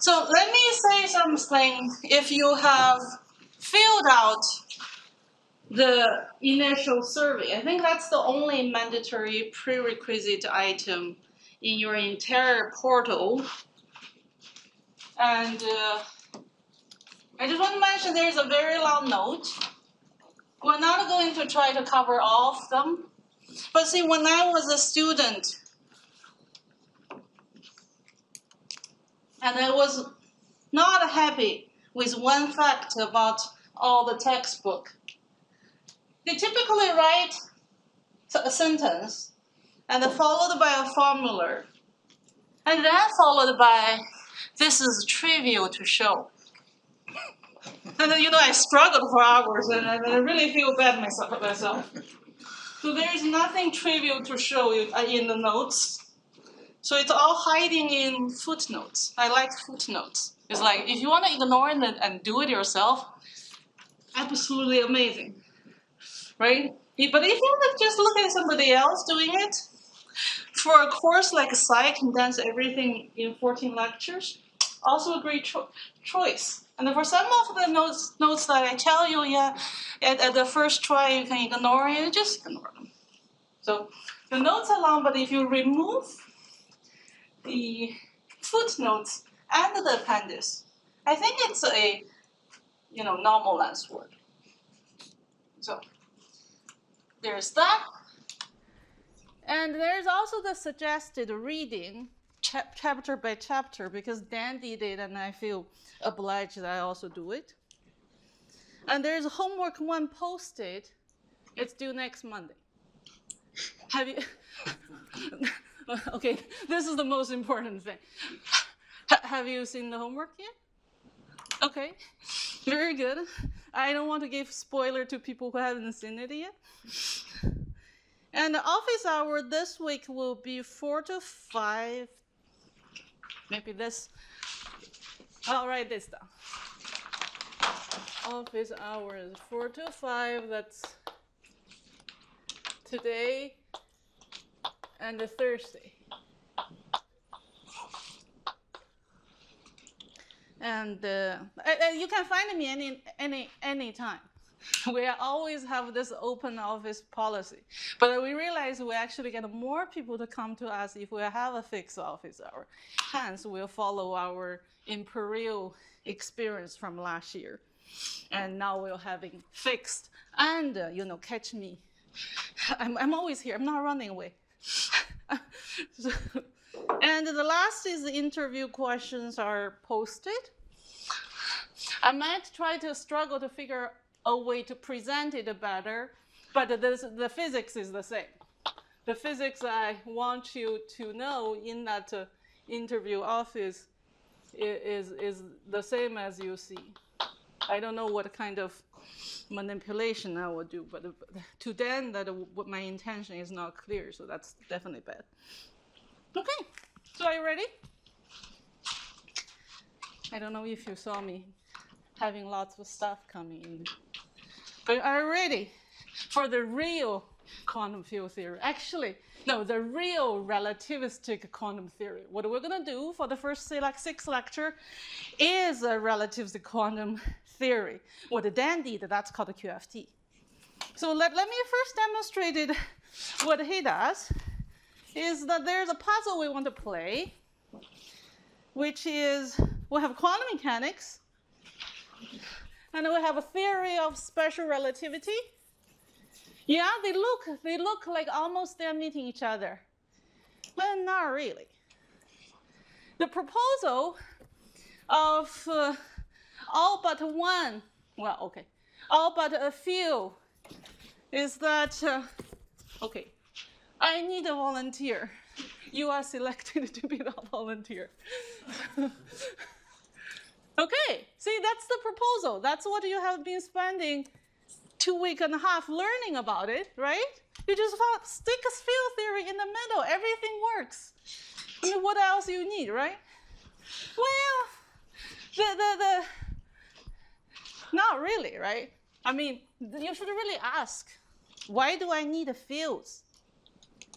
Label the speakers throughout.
Speaker 1: So let me say something. If you have filled out the initial survey, I think that's the only mandatory prerequisite item in your entire portal. And I just want to mention there's a very long note. We're not going to try to cover all of them. But see, when I was a student, and I was not happy with one fact about all the textbook. They typically write a sentence and followed by a formula, and then followed by, this is trivial to show. And then, I struggled for hours, and I really feel bad myself. So there is nothing trivial to show in the notes. So it's all hiding in footnotes. I like footnotes. It's like, if you want to ignore it and do it yourself, absolutely amazing, right? But if you just look at somebody else doing it, for a course like Sci, condense everything in 14 lectures, also a great choice. And for some of the notes that I tell you, at the first try you can ignore it, just ignore them. So the notes are long, but if you remove the footnotes and the appendix, I think it's a normal length word. So there's that. And there's also the suggested reading chapter by chapter, because Dan did it and I feel obliged that I also do it. And there's homework 1 posted. It's due next Monday. Have you? Okay, this is the most important thing. Have you seen the homework yet? Okay, very good. I don't want to give spoiler to people who haven't seen it yet. And the office hour this week will be 4 to 5. Maybe this. I'll write this down. Office hour is 4 to 5. That's today and the Thursday. And you can find me any time. We always have this open office policy. But we realize we actually get more people to come to us if we have a fixed office hour. Hence, we'll follow our Imperial experience from last year. And now we're having fixed and, catch me. I'm always here. I'm not running away. And the last is the interview questions are posted. I might try to struggle to figure a way to present it better, but the physics is the same. The physics I want you to know in that interview office is the same as you see. I don't know what kind of manipulation I will do, but to Dan, what my intention is not clear, so that's definitely bad. Okay, so are you ready? I don't know if you saw me having lots of stuff coming in. But are you ready for the real quantum field theory? Actually, no, the real relativistic quantum theory. What we're going to do for the first 6 lecture is a relativistic quantum theory. What Dan did, that's called the QFT. So let me first demonstrate it. What he does is that there's a puzzle we want to play, which is we have quantum mechanics, and we have a theory of special relativity. Yeah, they look like almost they're meeting each other, but not really. The proposal of all but one, all but a few, is that, okay, I need a volunteer. You are selected to be the volunteer. Okay, see, that's the proposal. That's what you have been spending 2.5 weeks learning about it, right? You just stick a field theory in the middle. Everything works. I mean, what else you need, right? Well, not really, right? I mean, you should really ask, why do I need fields?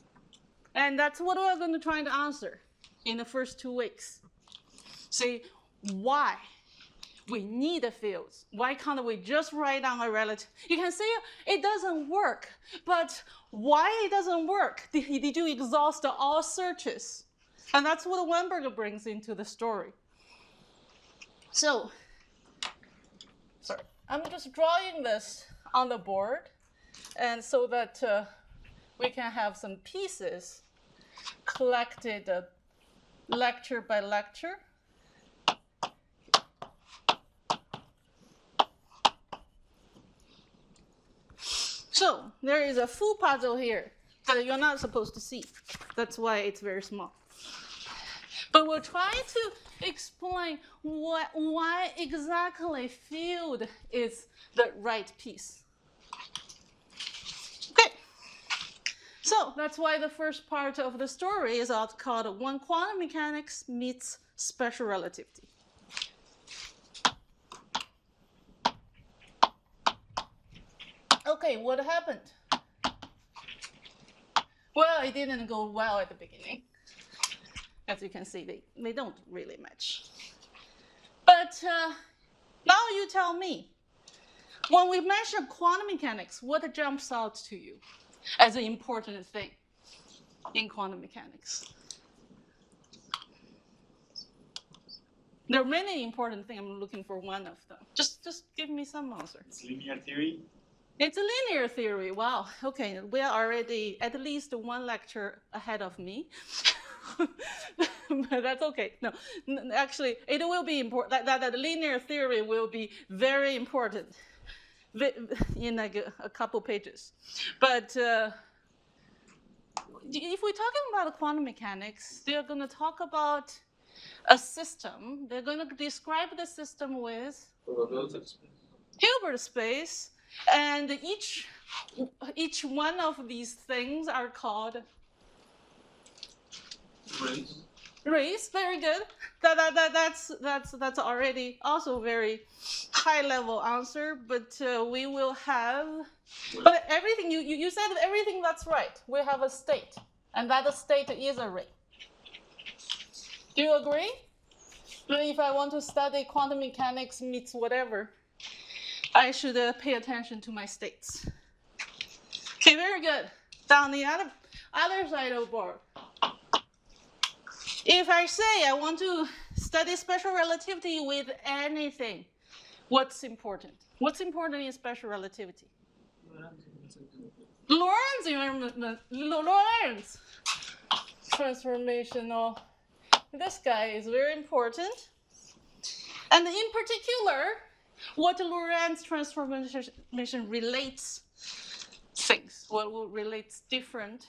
Speaker 1: And that's what we're going to try to answer in the first 2 weeks. See, why we need the fields. Why can't we just write down a relative? You can say it doesn't work, but why it doesn't work? Did you exhaust all searches? And that's what Weinberger brings into the story. So, sorry, I'm just drawing this on the board, and so that we can have some pieces collected lecture by lecture. So there is a full puzzle here that you're not supposed to see. That's why it's very small. But we'll try to explain why exactly field is the right piece. Okay. So that's why the first part of the story is called When Quantum Mechanics Meets Special Relativity. Okay, what happened? Well, it didn't go well at the beginning. As you can see, they don't really match. But now you tell me, when we mention quantum mechanics, what jumps out to you as an important thing in quantum mechanics? There are many important things. I'm looking for one of them. Just give me some answer.
Speaker 2: It's linear theory.
Speaker 1: It's a linear theory. Wow. Okay, we are already at least one lecture ahead of me. But that's okay. No, actually, it will be important. That linear theory will be very important in like a couple pages. But if we're talking about quantum mechanics, they're going to talk about a system. They're going to describe the system with Hilbert space. And each one of these things are called rays. Very good. That's already also very high level answer. But we will have. But everything you said everything that's right. We have a state, and that state is a ray. Do you agree? But if I want to study quantum mechanics meets whatever, I should pay attention to my states. Okay, very good. Down the other side of the board. If I say I want to study special relativity with anything, what's important? What's important in special relativity? Lorentz transformational. This guy is very important. And in particular, what Lorentz transformation relates things, what relates different.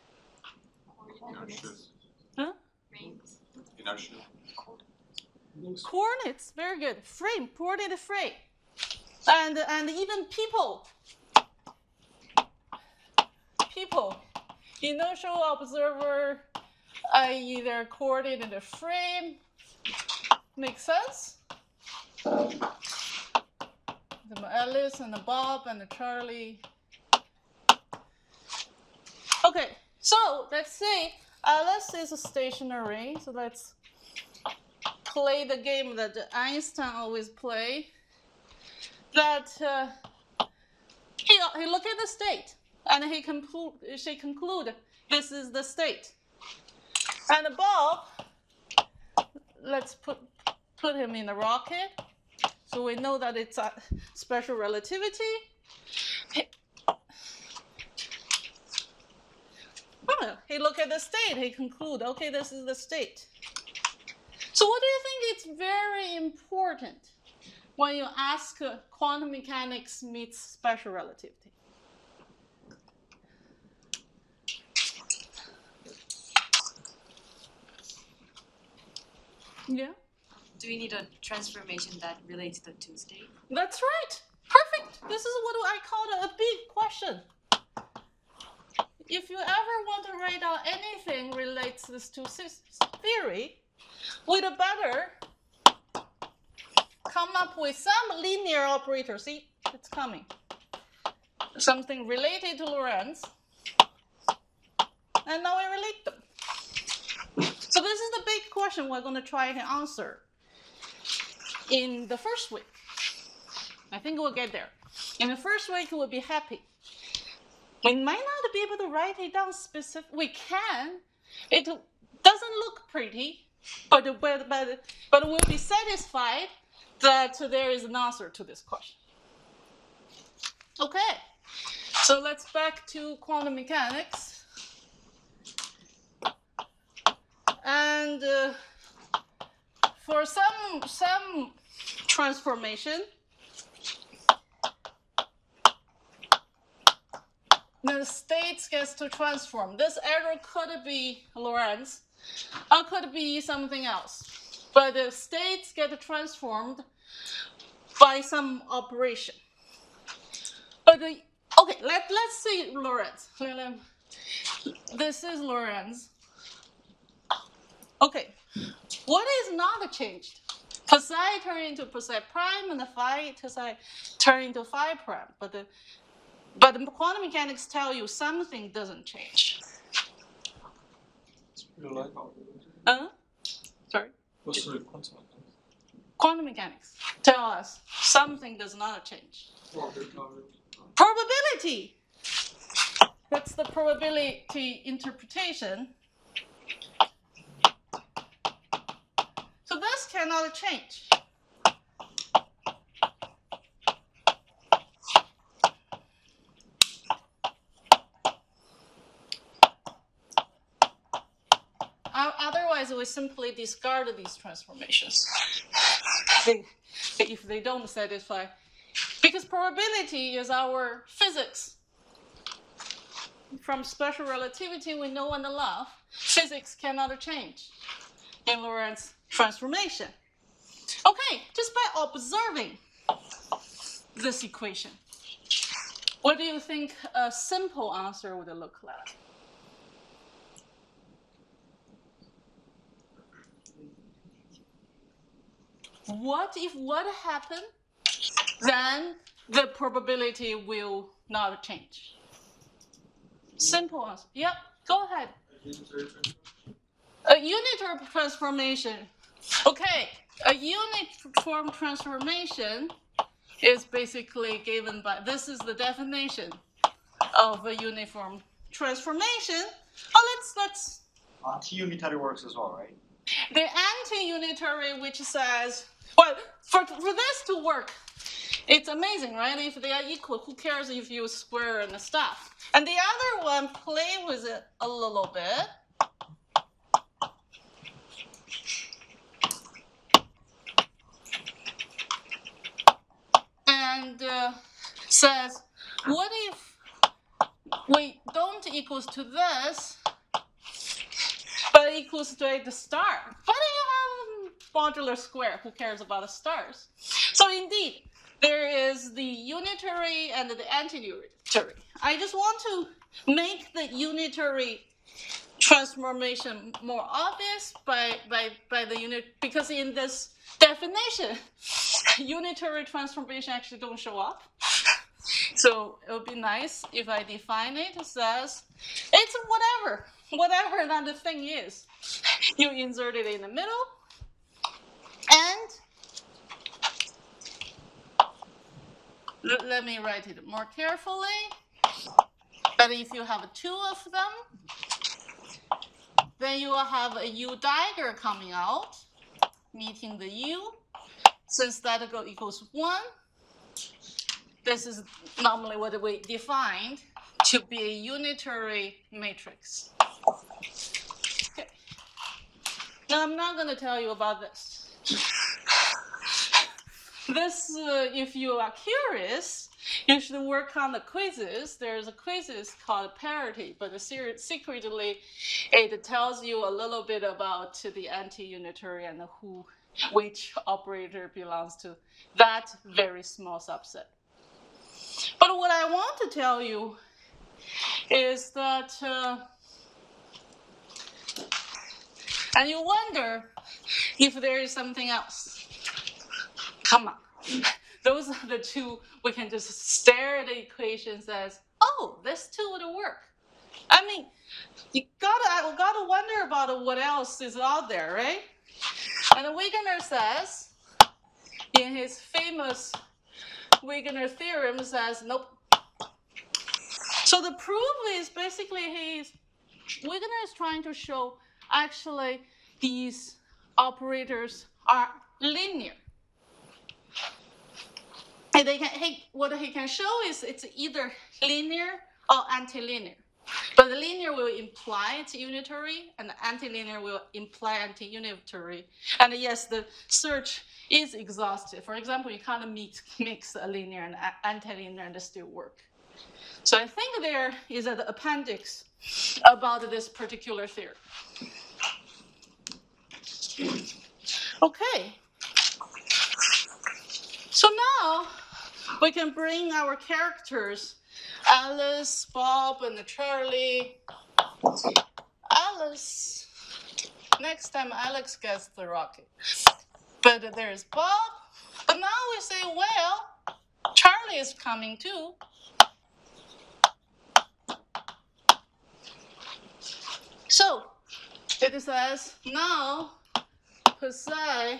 Speaker 1: Huh?
Speaker 2: Inertia.
Speaker 1: Coordinates, very good. Frame, coordinate frame. And even people. Inertial observer, i.e. their coordinate frame. Makes sense? The Alice and the Bob and the Charlie. Okay, so let's say Alice is stationary. So let's play the game that Einstein always play. That he look at the state and she conclude this is the state. And Bob, let's put him in a rocket. So we know that it's a special relativity. He look at the state, he conclude, okay, this is the state. So what do you think is very important when you ask quantum mechanics meets special relativity? Yeah?
Speaker 3: Do we need a transformation that relates the two states?
Speaker 1: That's right. Perfect. This is what I call a big question. If you ever want to write down anything relates to this two theory, we'd better come up with some linear operator. See, it's coming. Something related to Lorentz. And now we relate them. So this is the big question we're going to try to answer. in the first week. I think we'll get there. In the first week, we'll be happy. We might not be able to write it down specific. We can. It doesn't look pretty, but we'll be satisfied that there is an answer to this question. Okay, so let's back to quantum mechanics. And for some transformation, the states gets to transform. This error could be Lorentz, or could be something else. But the states get transformed by some operation. But okay, let's see Lorentz. This is Lorentz. Okay, what is not changed? Psi turn into psi prime, and the phi turn into phi prime. But the quantum mechanics tell you something doesn't change. Sorry?
Speaker 2: What sort of quantum mechanics?
Speaker 1: Quantum mechanics tell us something does not change. Probability. That's the probability interpretation. So this cannot change. Otherwise, we simply discard these transformations if they don't satisfy. Because probability is our physics. From special relativity we know and love, physics cannot change in Lorentz transformation. Okay, just by observing this equation, what do you think a simple answer would look like? What if what happened, then the probability will not change? Simple answer. Yep, go ahead. A unitary transformation. Okay, a uniform transformation is basically given by, this is the definition of a uniform transformation. Oh, let's.
Speaker 4: Anti-unitary works as well, right?
Speaker 1: The anti-unitary, which says, well, for this to work, it's amazing, right? If they are equal, who cares if you square and stuff? And the other one, play with it a little bit. And says, what if we don't equals to this, but equals to the star? But you have modular square. Who cares about the stars? So indeed, there is the unitary and the anti-unitary. I just want to make the unitary transformation more obvious by the unit, because in this definition, unitary transformation actually don't show up. So it would be nice if I define it as it's whatever that the thing is. You insert it in the middle, and let me write it more carefully. But if you have two of them, then you will have a U dagger coming out, meeting the U. Since that equals 1, this is normally what we defined to be a unitary matrix. Okay. Now I'm not going to tell you about this. If you are curious, you should work on the quizzes. There's a quizzes called parity, but secretly it tells you a little bit about the anti-unitary and which operator belongs to that very small subset. But what I want to tell you is that, and you wonder if there is something else. Come on. Those are the two we can just stare at the equations as, oh, this too would work. I mean, I gotta wonder about what else is out there, right? And Wegener says, in his famous Wegener theorem says nope. So the proof is basically Wegener is trying to show actually these operators are linear. And what he can show is it's either linear or antilinear. But the linear will imply it's unitary, and the antilinear will imply anti-unitary. And yes, the search is exhaustive. For example, you can't mix a linear and antilinear and still work. So I think there is an appendix about this particular theory. Okay. So now we can bring our characters, Alice, Bob, and Charlie. Alice, next time Alex gets the rocket. But there's Bob. But now we say, well, Charlie is coming too. So it says now Psi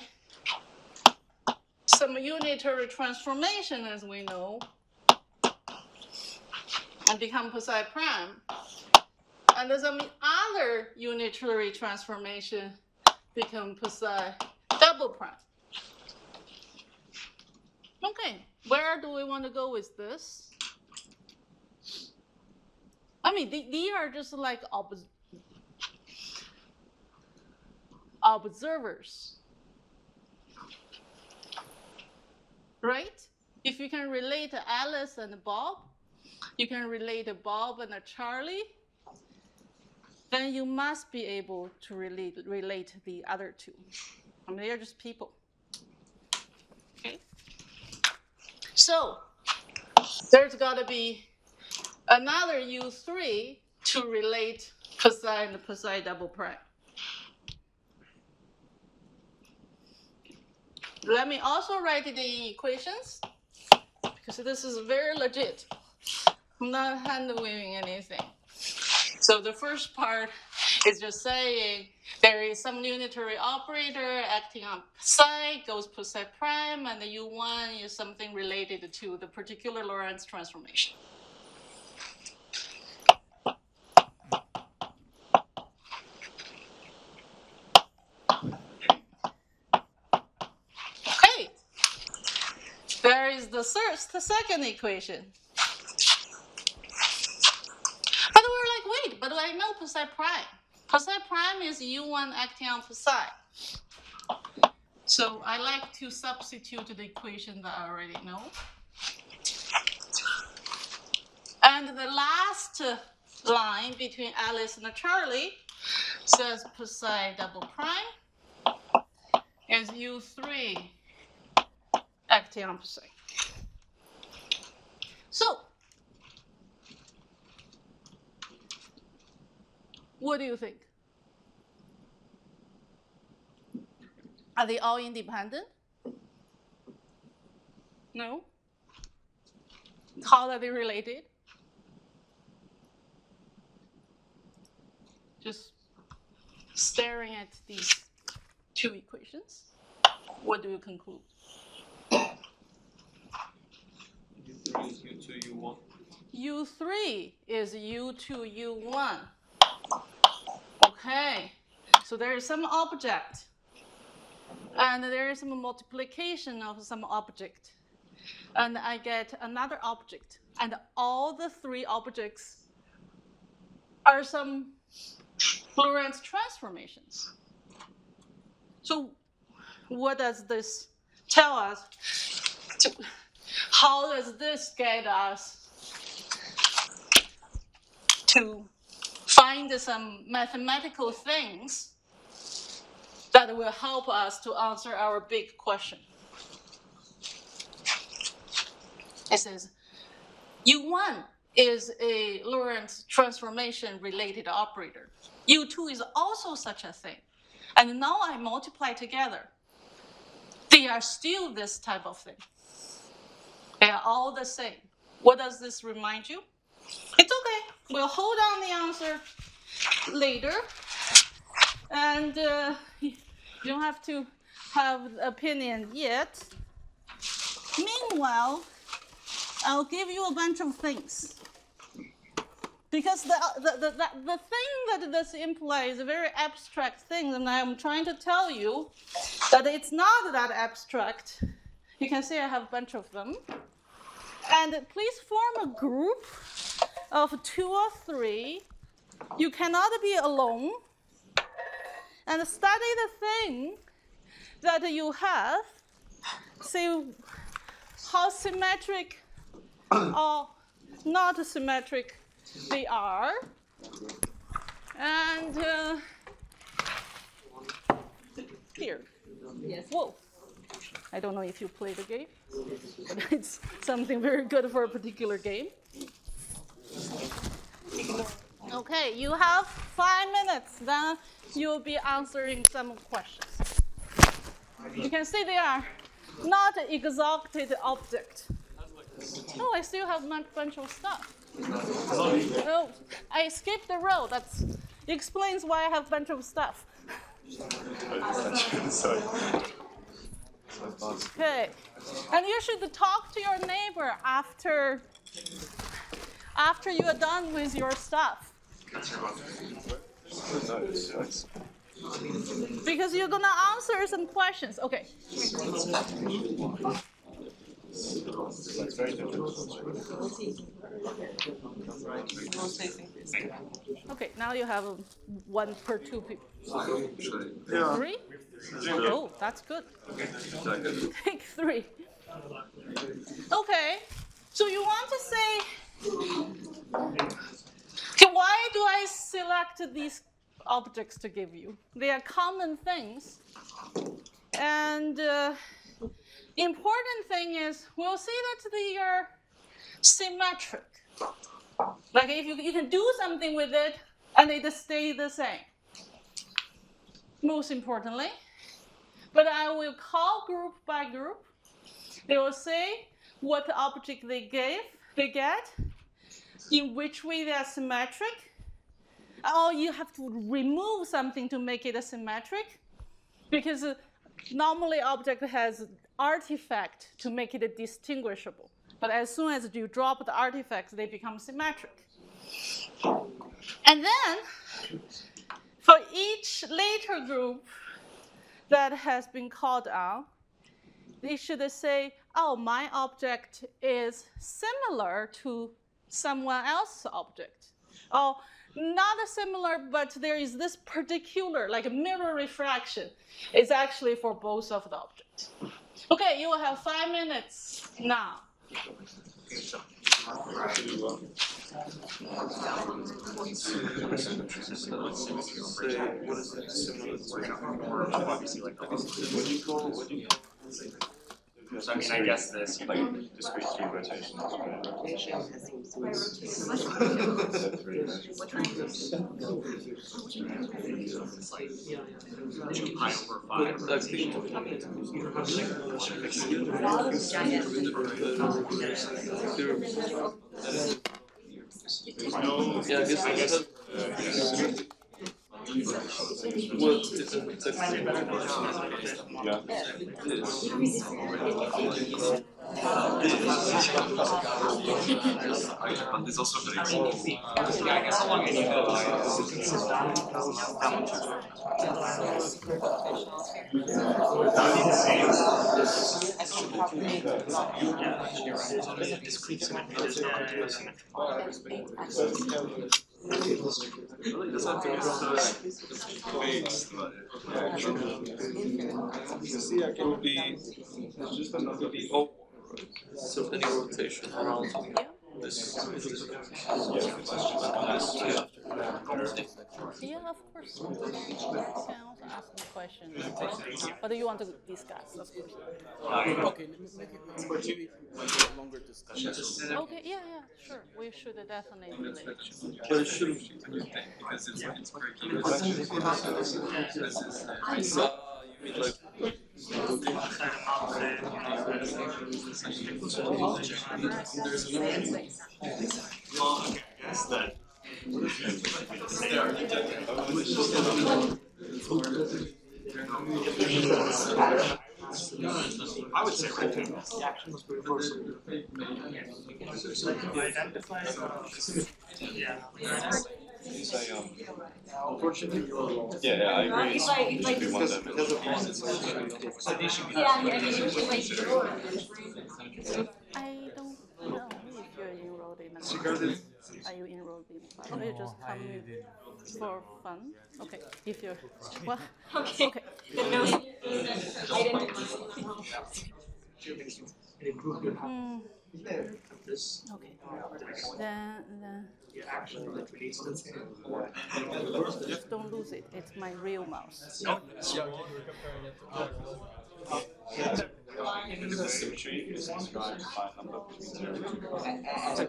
Speaker 1: some unitary transformation, as we know, and become Psi prime. And some other unitary transformation become Psi double prime. Okay, where do we want to go with this? I mean, these are just like observers, right? If you can relate Alice and Bob, you can relate Bob and Charlie, then you must be able to relate the other two. I mean, they're just people. Okay? So there's got to be another U3 to relate Psi and Psi double prime. Let me also write it in equations, because this is very legit. I'm not hand-waving anything. So the first part is just saying there is some unitary operator acting on psi, goes psi prime, and the U1 is something related to the particular Lorentz transformation. Okay. There is the second equation. But I know psi prime. Psi prime is U1 acting on psi. So I like to substitute the equation that I already know. And the last line between Alice and Charlie says psi double prime is U3 acting on psi. So what do you think? Are they all independent? No? How are they related? Just staring at these two equations, what do you conclude?
Speaker 2: U3 is U2, U1.
Speaker 1: U3 is U2, U1. Okay, so there is some object, and there is some multiplication of some object, and I get another object, and all the three objects are some Lorentz transformations. So what does this tell us? How does this get us to find some mathematical things that will help us to answer our big question? It says U1 is a Lorentz transformation related operator. U2 is also such a thing. And now I multiply together. They are still this type of thing. They are all the same. What does this remind you? It's okay. We'll hold on the answer later. And you don't have to have opinion yet. Meanwhile, I'll give you a bunch of things. Because the thing that this implies is a very abstract thing, and I'm trying to tell you that it's not that abstract. You can see I have a bunch of them. And please form a group of 2 or 3. You cannot be alone. And study the thing that you have. See how symmetric or not symmetric they are. And here. Yes. Whoa. I don't know if you play the game, but it's something very good for a particular game. Okay, you have 5 minutes. Then you'll be answering some questions. You can see they are not exhausted object. Oh, I still have a bunch of stuff. Oh, I skipped the row. That explains why I have a bunch of stuff. Okay, and you should talk to your neighbor after you are done with your stuff. Because you're gonna answer some questions. Okay. Okay, now you have 1 per 2 people. 3? Oh, that's good. Take 3. Okay, so you want to say, okay, why do I select these objects to give you? They are common things. And important thing is, we'll see that they are symmetric. Like if you can do something with it, and it stays the same. Most importantly. But I will call group by group. They will say what object they get, in which way they are symmetric. Or you have to remove something to make it asymmetric, because normally object has artifact to make it distinguishable. But as soon as you drop the artifacts, they become symmetric. And then, for each later group that has been called on, they should say, oh, my object is similar to someone else's object. Or not similar, but there is this particular, like a mirror refraction. It's actually for both of the objects. Okay, you will have 5 minutes now.
Speaker 4: So I mean, I guess this discrete 3 rotation is like 2 pi over 5. I guess
Speaker 2: Well, it's
Speaker 4: There's also I guess how long Really doesn't have to be so based, but
Speaker 2: it will be oh, so any rotation around this.
Speaker 1: Yeah, of course. You can also ask me questions. What do you want to discuss? Of course.
Speaker 2: Okay, maybe a longer discussion.
Speaker 1: Okay, yeah, sure. We should definitely.
Speaker 2: But it shouldn't be
Speaker 4: because it's breaking.
Speaker 2: you mean like
Speaker 4: Yes, that. I would say rectangle. The action was reversible. Unfortunately, you're wrong.
Speaker 2: Yeah, I agree.
Speaker 3: If I
Speaker 2: Because
Speaker 4: Because of one, it's
Speaker 3: I don't know if you're enrolled in a
Speaker 4: Regarded.
Speaker 3: Are you enrolled in one or you just come for fun? Okay, if you're well, okay. Okay. Then just don't lose it. It's my real mouse.
Speaker 2: The symmetry is described by a number between 0 and 2.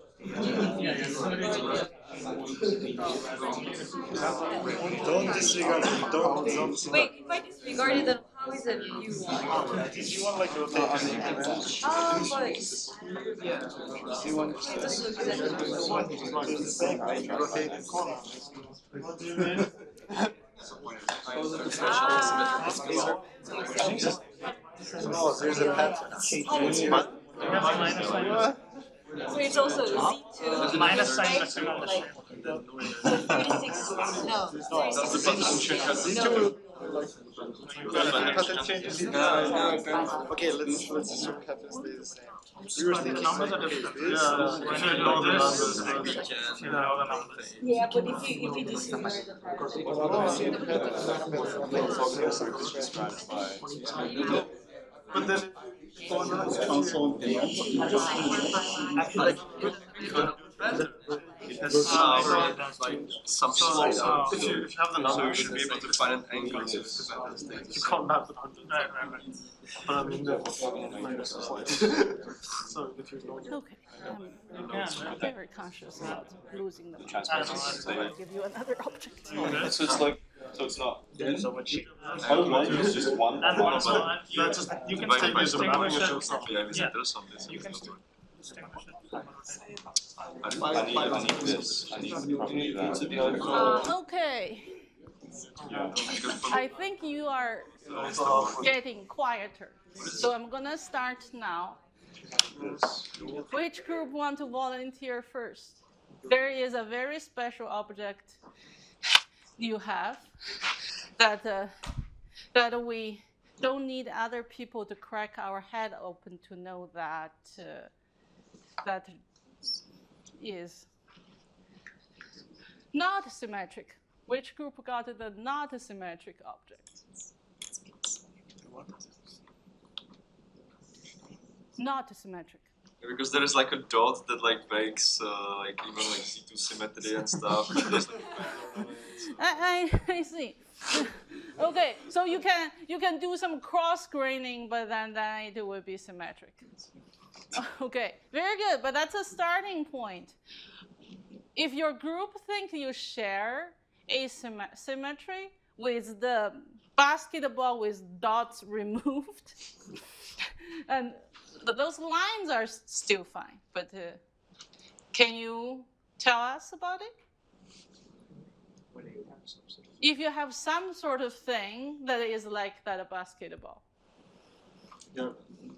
Speaker 4: Don't disregard it. Don't.
Speaker 5: Wait, if I disregard it, then how is it you?
Speaker 4: Did you want like rotation?
Speaker 5: But
Speaker 4: You want to do the same, right? Rotate the corner. What do you mean? No, there's a pattern.
Speaker 5: so it's also Z2 minus sign, like 36. No, 36. No.
Speaker 4: Pattern changes. Okay, let's assume pattern stays the same. We were thinking numbers are different. When you know the numbers, you know the numbers.
Speaker 5: Yeah, but if you disregard the
Speaker 4: But then transform
Speaker 2: Some slope.
Speaker 4: if you have the number,
Speaker 2: So you should be able to find an angle to
Speaker 4: you can't map the hundred. Right. But I mean, the minus is like so if you know.
Speaker 3: Okay. I'm very conscious about losing the mouse.
Speaker 2: Transform.
Speaker 3: So I'll give you another object.
Speaker 2: So it's like, so it's not.
Speaker 4: So much.
Speaker 2: It's just one.
Speaker 4: That's just you can still use the mapping yourself.
Speaker 2: You can still. I need this. I need probably that.
Speaker 3: Okay. I think you are getting quieter. So I'm gonna start now. Which group want to volunteer first? There is a very special object you have that we don't need other people to crack our head open to know that that is not symmetric. Which group got the not symmetric object? Not symmetric.
Speaker 2: Because there is like a dot that like makes like even like C2 symmetry and stuff.
Speaker 3: I see. Okay, so you can do some cross graining, but then it will be symmetric. Okay, very good. But that's a starting point. If your group think you share asymmetry with the basketball with dots removed, and those lines are still fine. But can you tell us about it? If you have some sort of thing that is like that basketball.
Speaker 6: Oh,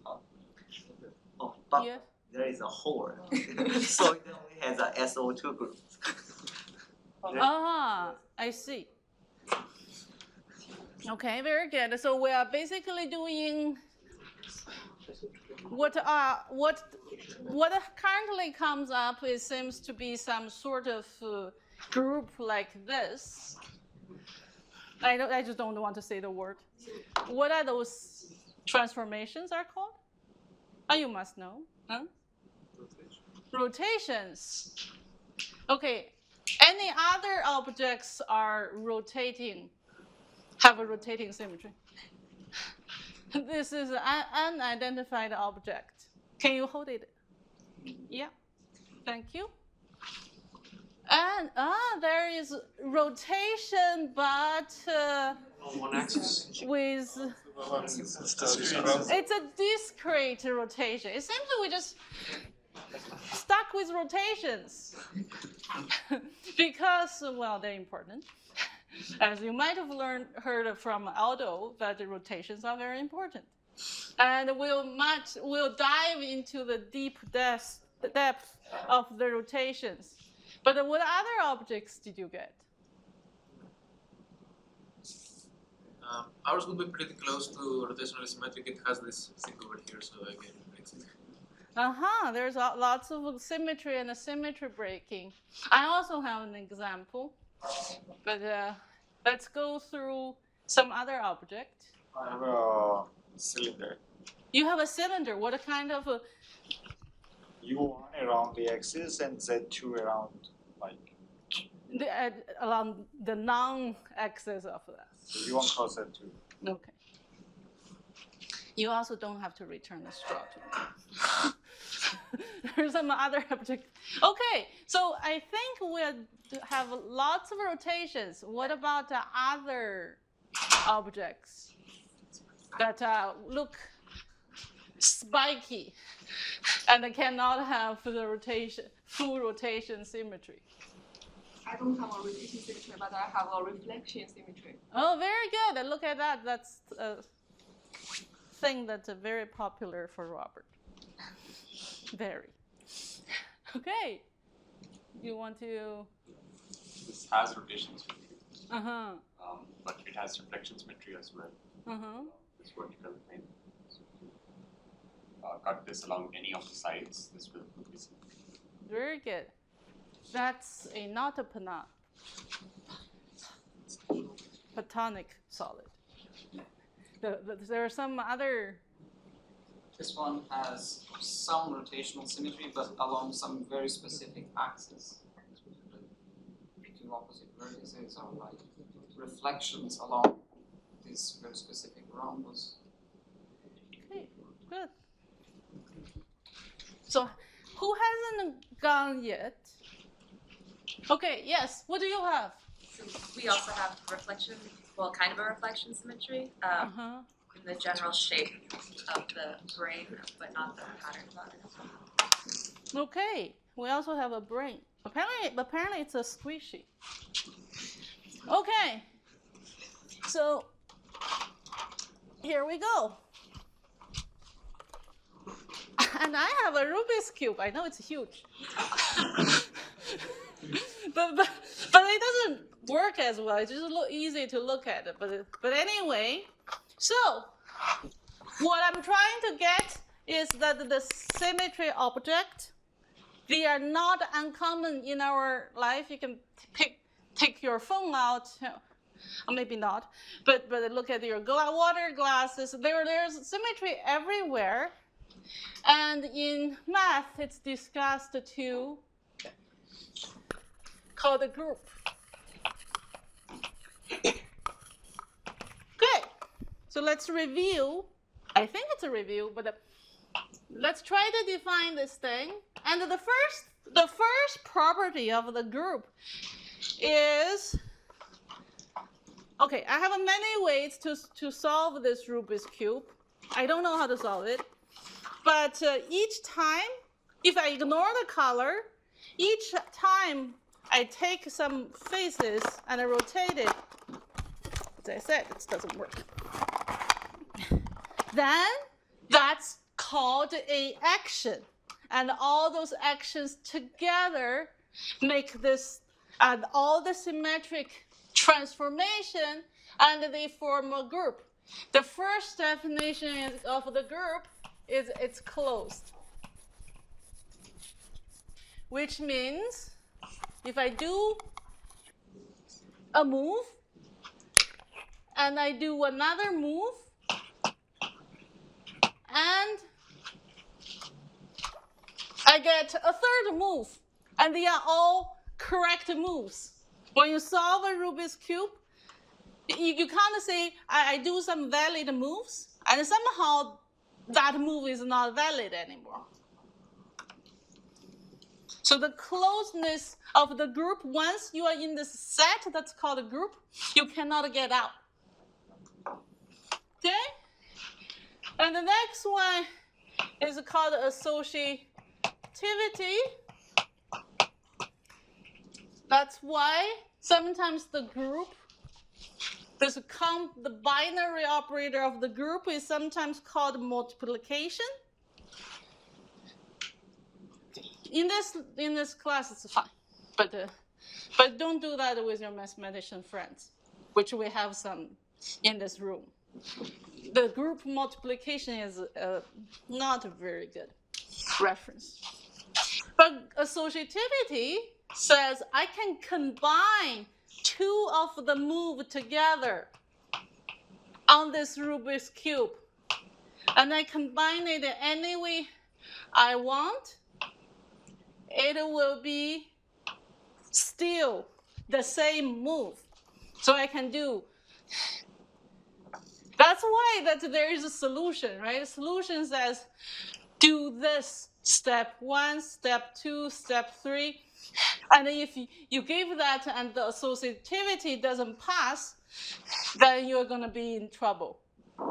Speaker 6: but
Speaker 3: Yeah.
Speaker 6: there is a hole. So it only has a SO2 group.
Speaker 3: Ah, I see. Okay, very good. So we are basically doing what currently comes up. It seems to be some sort of group like this. I just don't want to say the word. What are those transformations are called? Oh, you must know. Huh? Rotations. Okay. Any other objects are rotating, have a rotating symmetry. This is an unidentified object. Can you hold it? Yeah. Thank you. And there is rotation, but
Speaker 4: One axis.
Speaker 3: with it's a discrete rotation. It seems that we just stuck with rotations because, well, they're important. As you might have heard from Aldo, that the rotations are very important. And we'll dive into the deep depth of the rotations. But what other objects did you get?
Speaker 7: Ours would be pretty close to rotationally symmetric. It has this thing over here, so I can fix it.
Speaker 3: There's lots of symmetry and asymmetry breaking. I also have an example, but let's go through some other object.
Speaker 4: I have a cylinder.
Speaker 3: You have a cylinder. What kind of a...
Speaker 4: U1 around the axis and Z2 around
Speaker 3: along the non-axis of that.
Speaker 4: So U1 cross Z2.
Speaker 3: Okay. You also don't have to return the straw to me. There's some other object. Okay, so I think we have lots of rotations. What about the other objects that look spiky and cannot have the full rotation symmetry?
Speaker 5: I don't have a rotation symmetry, but I have a reflection symmetry.
Speaker 3: Oh, very good. Look at that. That's a thing that's very popular for Robert. Very. Okay. You want to...
Speaker 8: This has rotation symmetry.
Speaker 3: Uh-huh.
Speaker 8: But it has reflection symmetry as well.
Speaker 3: Uh-huh.
Speaker 8: This vertical plane. So if you cut this along any of the sides, this will be symmetric.
Speaker 3: Very good. That's not a platonic solid. There are some other...
Speaker 9: This one has some rotational symmetry, but along some very specific axes. Two opposite vertices are like reflections along this very specific rhombus.
Speaker 3: Okay, good. So, who hasn't gone yet? Okay, yes, what do you have?
Speaker 10: So we also have reflection, well, kind of a reflection symmetry. In the general shape of the brain, but not the pattern about it.
Speaker 3: Okay, we also have a brain. Apparently it's a squishy. Okay, so here we go. And I have a Rubik's Cube. I know it's huge. but it doesn't work as well. It's just easy to look at it. But anyway, so what I'm trying to get is that the symmetry object, they are not uncommon in our life. You can take your phone out, or maybe not, but look at your water glasses. There's symmetry everywhere. And in math, it's discussed too, called a group. Good. So let's review. I think it's a review, but let's try to define this thing. And the first property of the group is, okay, I have many ways to solve this Rubik's Cube. I don't know how to solve it. But each time, if I ignore the color, each time I take some faces and I rotate it, as I said, it doesn't work. Then that's called an action. And all those actions together make this, and all the symmetric transformation, and they form a group. The first definition of the group is it's closed. Which means if I do a move and I do another move and I get a third move, and they are all correct moves. When you solve a Rubik's Cube, you can't say I do some valid moves and somehow that move is not valid anymore. So the closeness of the group, once you are in this set that's called a group, you cannot get out. Okay? And the next one is called associativity. That's why sometimes the group the binary operator of the group is sometimes called multiplication. In this class, it's fine, but don't do that with your mathematician friends, which we have some in this room. The group multiplication is not a very good reference. But associativity says I can combine two of the move together on this Rubik's Cube. And I combine it any way I want. It will be still the same move. So I can do. That's why that there is a solution, right? A solution says do this step 1, step 2, step 3. And if you give that and the associativity doesn't pass, then you're going to be in trouble.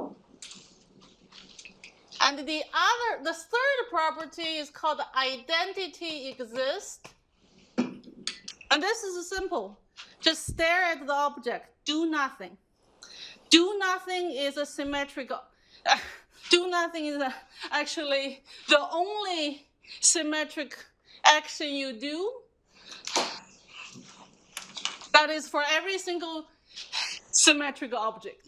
Speaker 3: And the third property is called identity exists. And this is simple. Just stare at the object. Do nothing. Do nothing is a symmetrical. Do nothing is actually the only symmetric action you do. That is for every single symmetric object.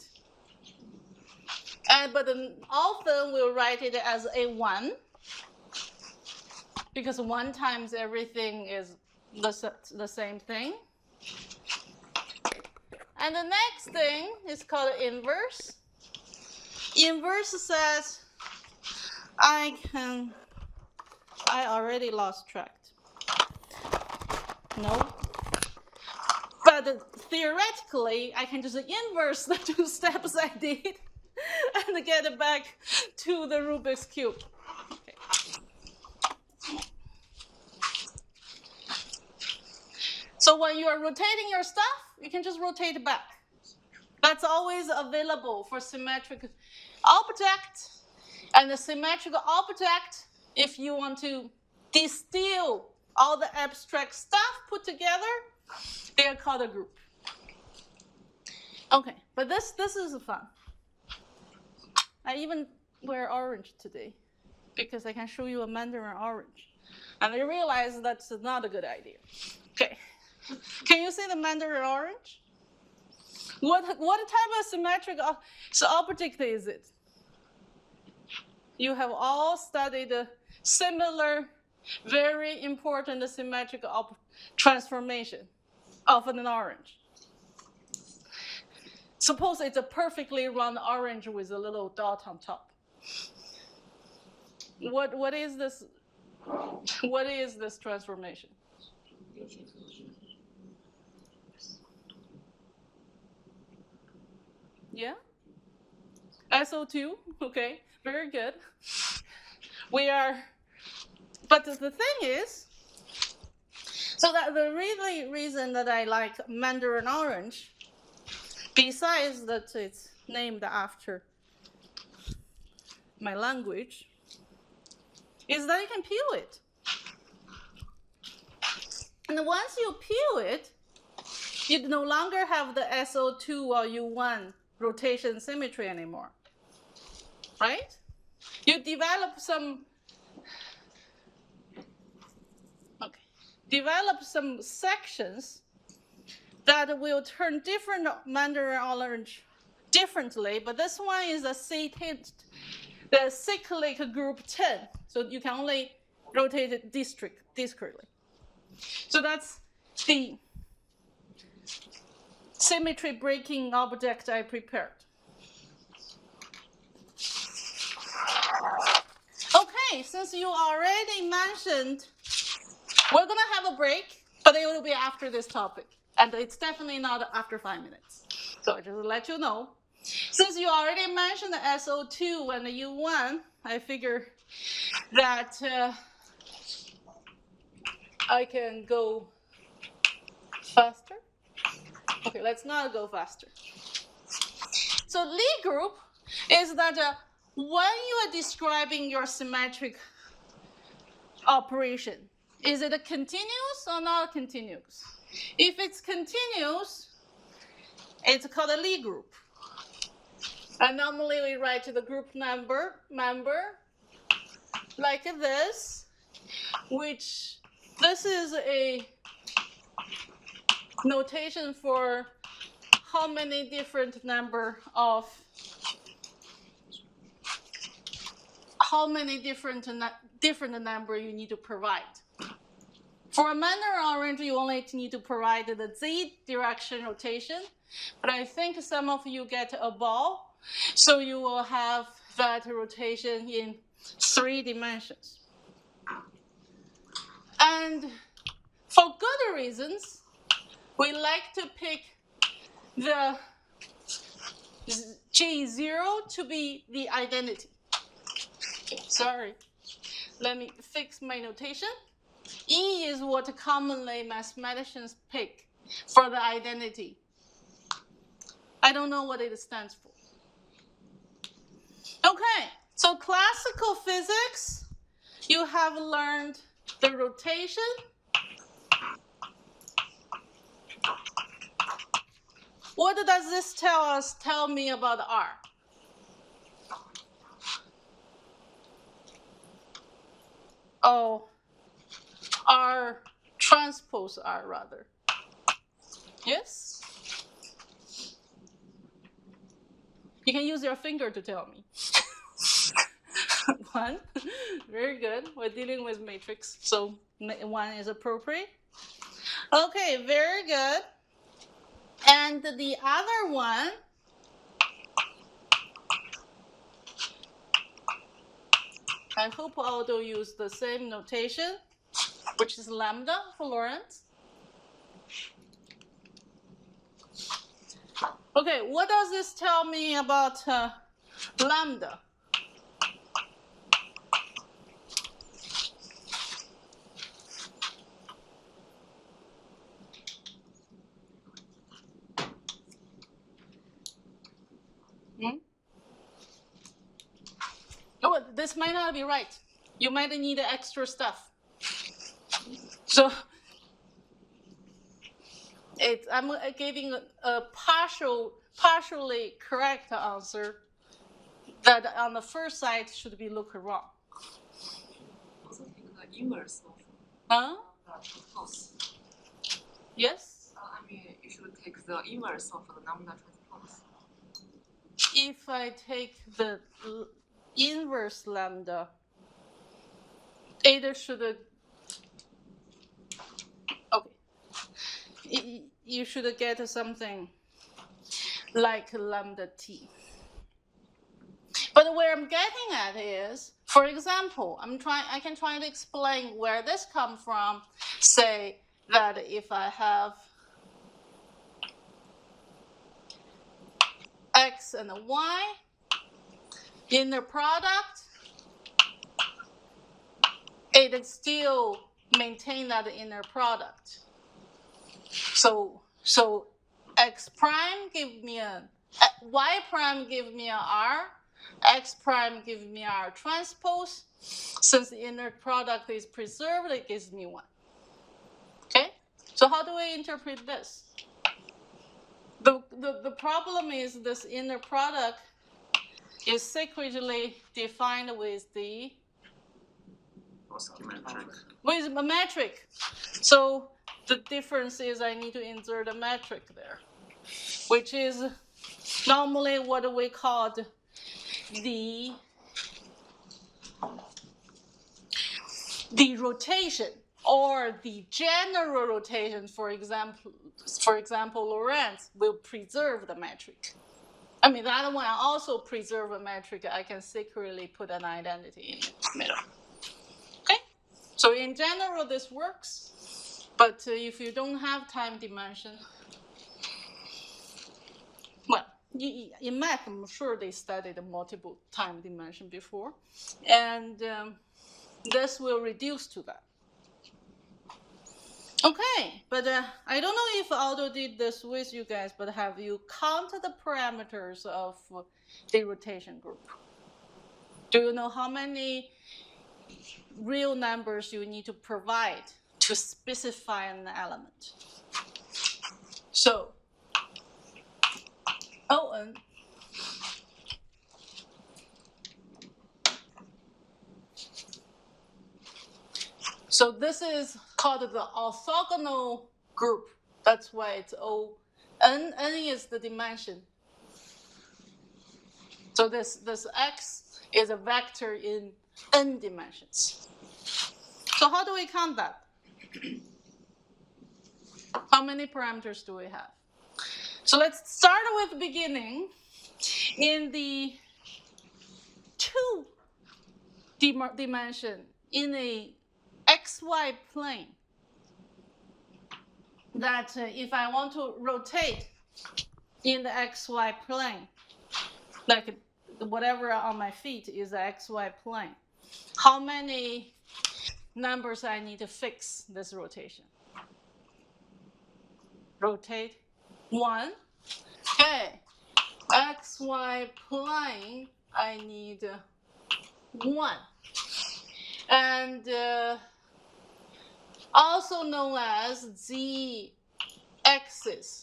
Speaker 3: But often we'll write it as a 1, because 1 times everything is the same thing. And the next thing is called inverse. Inverse says I already lost track. No. But theoretically, I can just inverse the 2 steps I did and get it back to the Rubik's Cube. Okay. So when you are rotating your stuff, you can just rotate it back. That's always available for symmetric object. And the symmetric object, if you want to distill all the abstract stuff put together, they are called a group. Okay, but this is fun. I even wear orange today because I can show you a Mandarin orange. And I realize that's not a good idea. Okay, can you see the Mandarin orange? What type of symmetric object is it? You have all studied similar, very important symmetric transformation of an orange. Suppose it's a perfectly round orange with a little dot on top. What is this? What is this transformation? Yeah? SO2, okay, very good. But the thing is, so that the really reason that I like Mandarin orange, besides that it's named after my language, is that you can peel it. And once you peel it, you no longer have the SO2 or U1 rotation symmetry anymore, right? You develop some sections that will turn different Mandarin orange differently, but this one is a the cyclic group 10, so you can only rotate it discretely. So that's the symmetry breaking object I prepared. Okay, since you already mentioned, we're gonna have a break, but it will be after this topic. And it's definitely not after 5 minutes. So I just let you know. Since you already mentioned the SO2 and the U1, I figure that I can go faster. Okay, let's not go faster. So Lie group is that when you are describing your symmetric operation, is it a continuous or not continuous? If it's continuous, It's called a Lie group. And normally we write the group member like this, which this is a notation for how many different number number you need to provide. For a minor orange, you only need to provide the z direction rotation, but I think some of you get a ball, so you will have that rotation in 3 dimensions. And for good reasons, we like to pick the G0 to be the identity. Sorry, let me fix my notation. E is what commonly mathematicians pick for the identity. I don't know what it stands for. Okay, so classical physics, you have learned the rotation. What does this tell me about R? Oh, R transpose R rather. Yes? You can use your finger to tell me. 1, very good. We're dealing with matrix, so 1 is appropriate. Okay, very good. And the other one, I hope Aldo used the same notation, which is lambda for Lorentz. Okay, what does this tell me about lambda? Oh, this might not be right. You might need extra stuff. So I'm giving a partially correct answer that on the first side should be looked wrong.
Speaker 5: Also take the inverse of transpose.
Speaker 3: Yes?
Speaker 5: I mean, you should take the inverse of the lambda transpose.
Speaker 3: If I take the inverse lambda, it should, okay, you should get something like lambda t. But where I'm getting at is, for example, I can try to explain where this comes from. Say that if I have x and y, inner product, it still maintain that inner product. So x prime give me a y prime give me a r, x prime give me r transpose. Since the inner product is preserved, it gives me 1. Okay? So how do we interpret this? The problem is this inner product is secretly defined with the with a metric. So the difference is I need to insert a metric there, which is normally what we call the rotation or the general rotation. For example, Lorentz will preserve the metric. I mean, the other one also preserve a metric. I can secretly put an identity in the middle. Okay? So in general, this works. But if you don't have time dimension, well, in math, I'm sure they studied multiple time dimension before. And this will reduce to that. Okay, but I don't know if Aldo did this with you guys, but have you counted the parameters of the rotation group? Do you know how many real numbers you need to provide to specify an element? So ON. So this is called the orthogonal group. That's why it's O. N is the dimension. So this X is a vector in n dimensions. So how do we count that? How many parameters do we have? So let's start with the beginning. In the 2 dimension, in a XY plane, that if I want to rotate in the XY plane, like whatever on my feet is the XY plane, how many numbers I need to fix this rotation? Rotate 1. Okay, XY plane, I need 1. And also known as z-axis.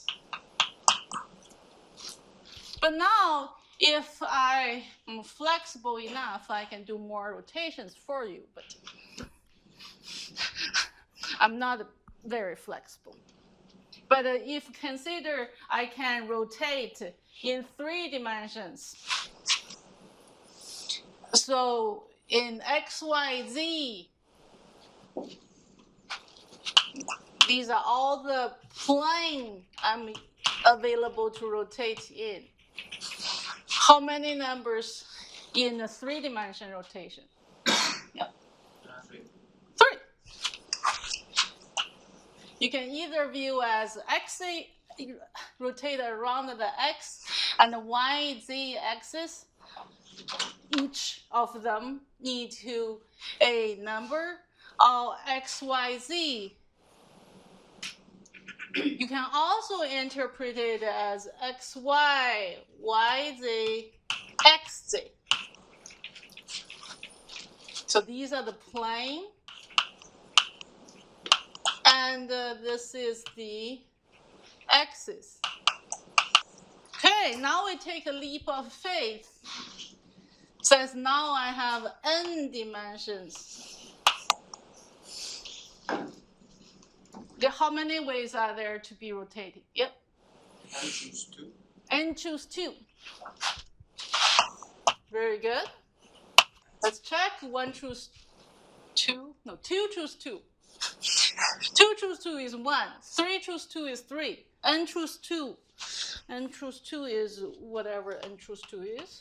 Speaker 3: But now, if I am flexible enough, I can do more rotations for you, but I'm not very flexible. But if consider I can rotate in 3 dimensions. So in X, Y, Z, these are all the plane I'm available to rotate in. How many numbers in a 3-dimension rotation? Yep. 3. You can either view as X rotate around the X and the Y, Z axis. Each of them need to a number, or X, Y, Z. You can also interpret it as X, Y, Y, Z, X, Z. So these are the plane. And this is the axis. Okay, now we take a leap of faith. Says now I have n dimensions. How many ways are there to be rotated? Yep.
Speaker 7: N choose 2.
Speaker 3: N choose 2. Very good. Let's check. 1 choose 2. No, 2 choose 2. 2 choose 2 is 1. 3 choose 2 is 3. N choose 2. N choose 2 is whatever N choose 2 is.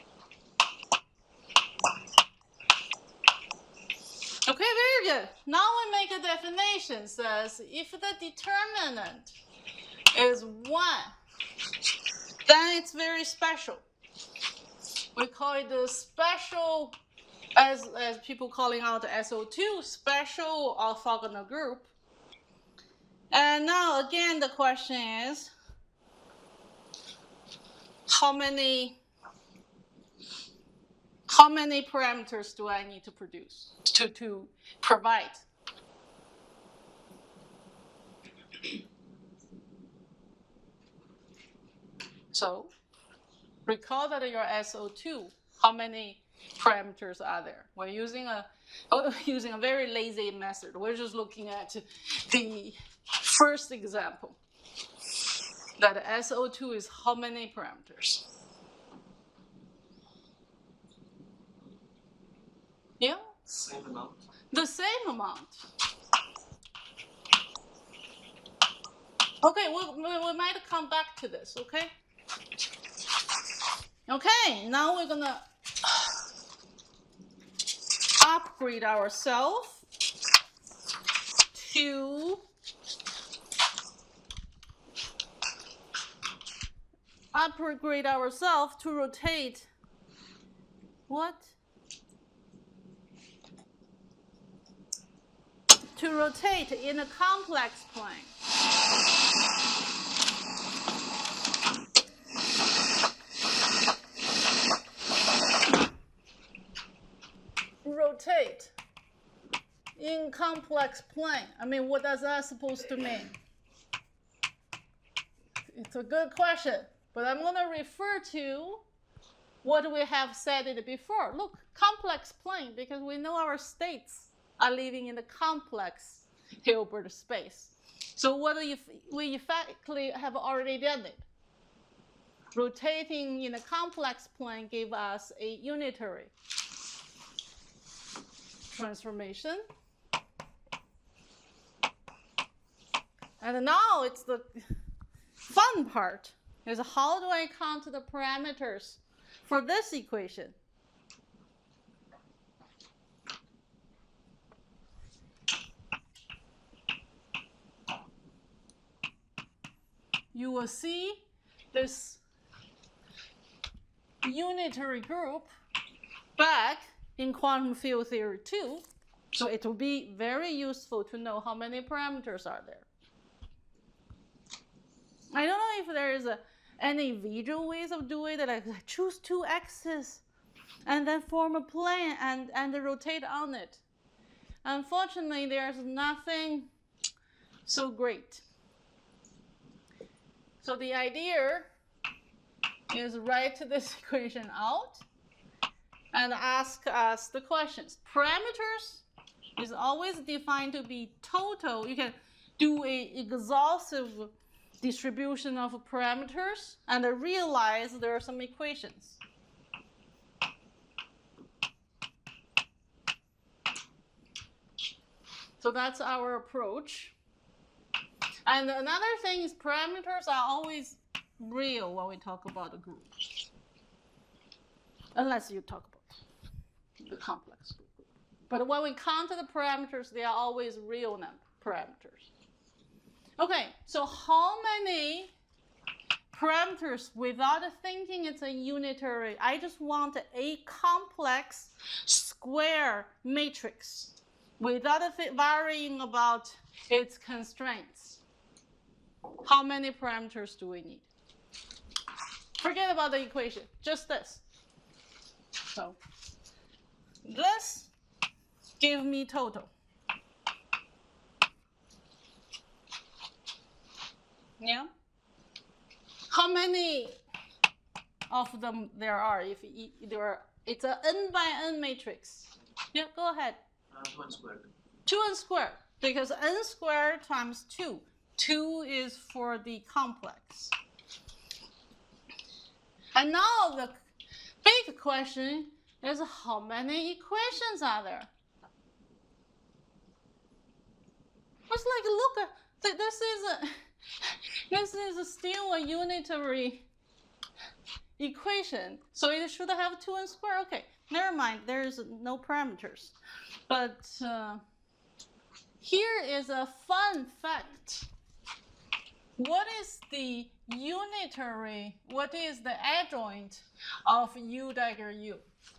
Speaker 3: Okay, very good. Now we make a definition. Says if the determinant is 1, then it's very special. We call it the special, as people calling out SO2, special orthogonal group. And now again, the question is, how many parameters do I need to produce to provide? So recall that your SO2, how many parameters are there? We're using a very lazy method. We're just looking at the first example. That SO2 is how many parameters? Yeah?
Speaker 7: Same amount.
Speaker 3: The same amount. Okay, we might come back to this, okay? Okay, now we're gonna upgrade ourselves to rotate what? To rotate in a complex plane. Rotate in complex plane. I mean, what is that supposed to mean? It's a good question. but I'm going to refer to what we have said it before. Look, complex plane, because we know our states are living in the complex Hilbert space. So what if we effectively have already done it? Rotating in a complex plane gave us a unitary transformation. And now it's the fun part, is how do I count the parameters for this equation? You will see this unitary group back in quantum field theory too. So it will be very useful to know how many parameters are there. I don't know if there is any visual ways of doing it, like choose two axes and then form a plane and rotate on it. Unfortunately, there's nothing so great. So the idea is write this equation out and ask us the questions. Parameters is always defined to be total. You can do an exhaustive distribution of parameters and realize there are some equations. So that's our approach. And another thing is parameters are always real when we talk about a group. Unless you talk about the complex group. But when we count the parameters, they are always real parameters. Okay, so how many parameters without thinking it's a unitary? I just want a complex square matrix without worrying about its constraints. How many parameters do we need? Forget about the equation, just this. So this gives me total. Yeah. How many of them there are? If it's an n by n matrix. Yeah, go ahead.
Speaker 7: 2n squared.
Speaker 3: 2n squared, because n squared times 2. 2 is for the complex. And now the big question is how many equations are there? It's like, look, this is still a unitary equation, so it should have 2n squared. Okay, never mind, there's no parameters. But here is a fun fact. What is the unitary, what is the adjoint of U dagger U?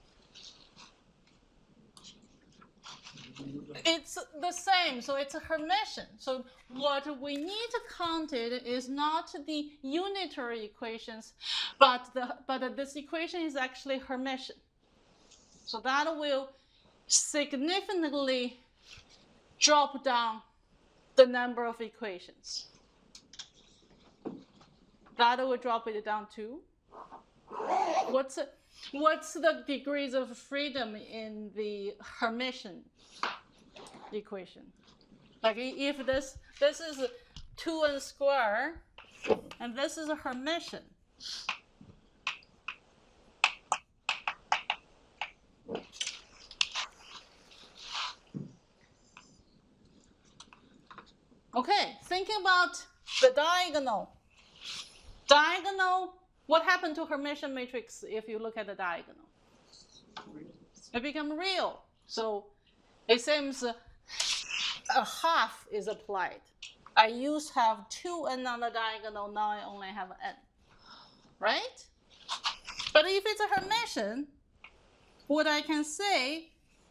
Speaker 3: It's the same, so it's a Hermitian. So what we need to count it is not the unitary equations, but this equation is actually Hermitian. So that will significantly drop down the number of equations. That will drop it down to what's the degrees of freedom in the Hermitian equation? Like if this is 2n squared and this is a Hermitian. Okay, thinking about the diagonal. Diagonal, what happened to Hermitian matrix if you look at the diagonal? It becomes real. So it seems a half is applied. I used to have 2n on the diagonal, now I only have n. Right? But if it's a Hermitian, what I can say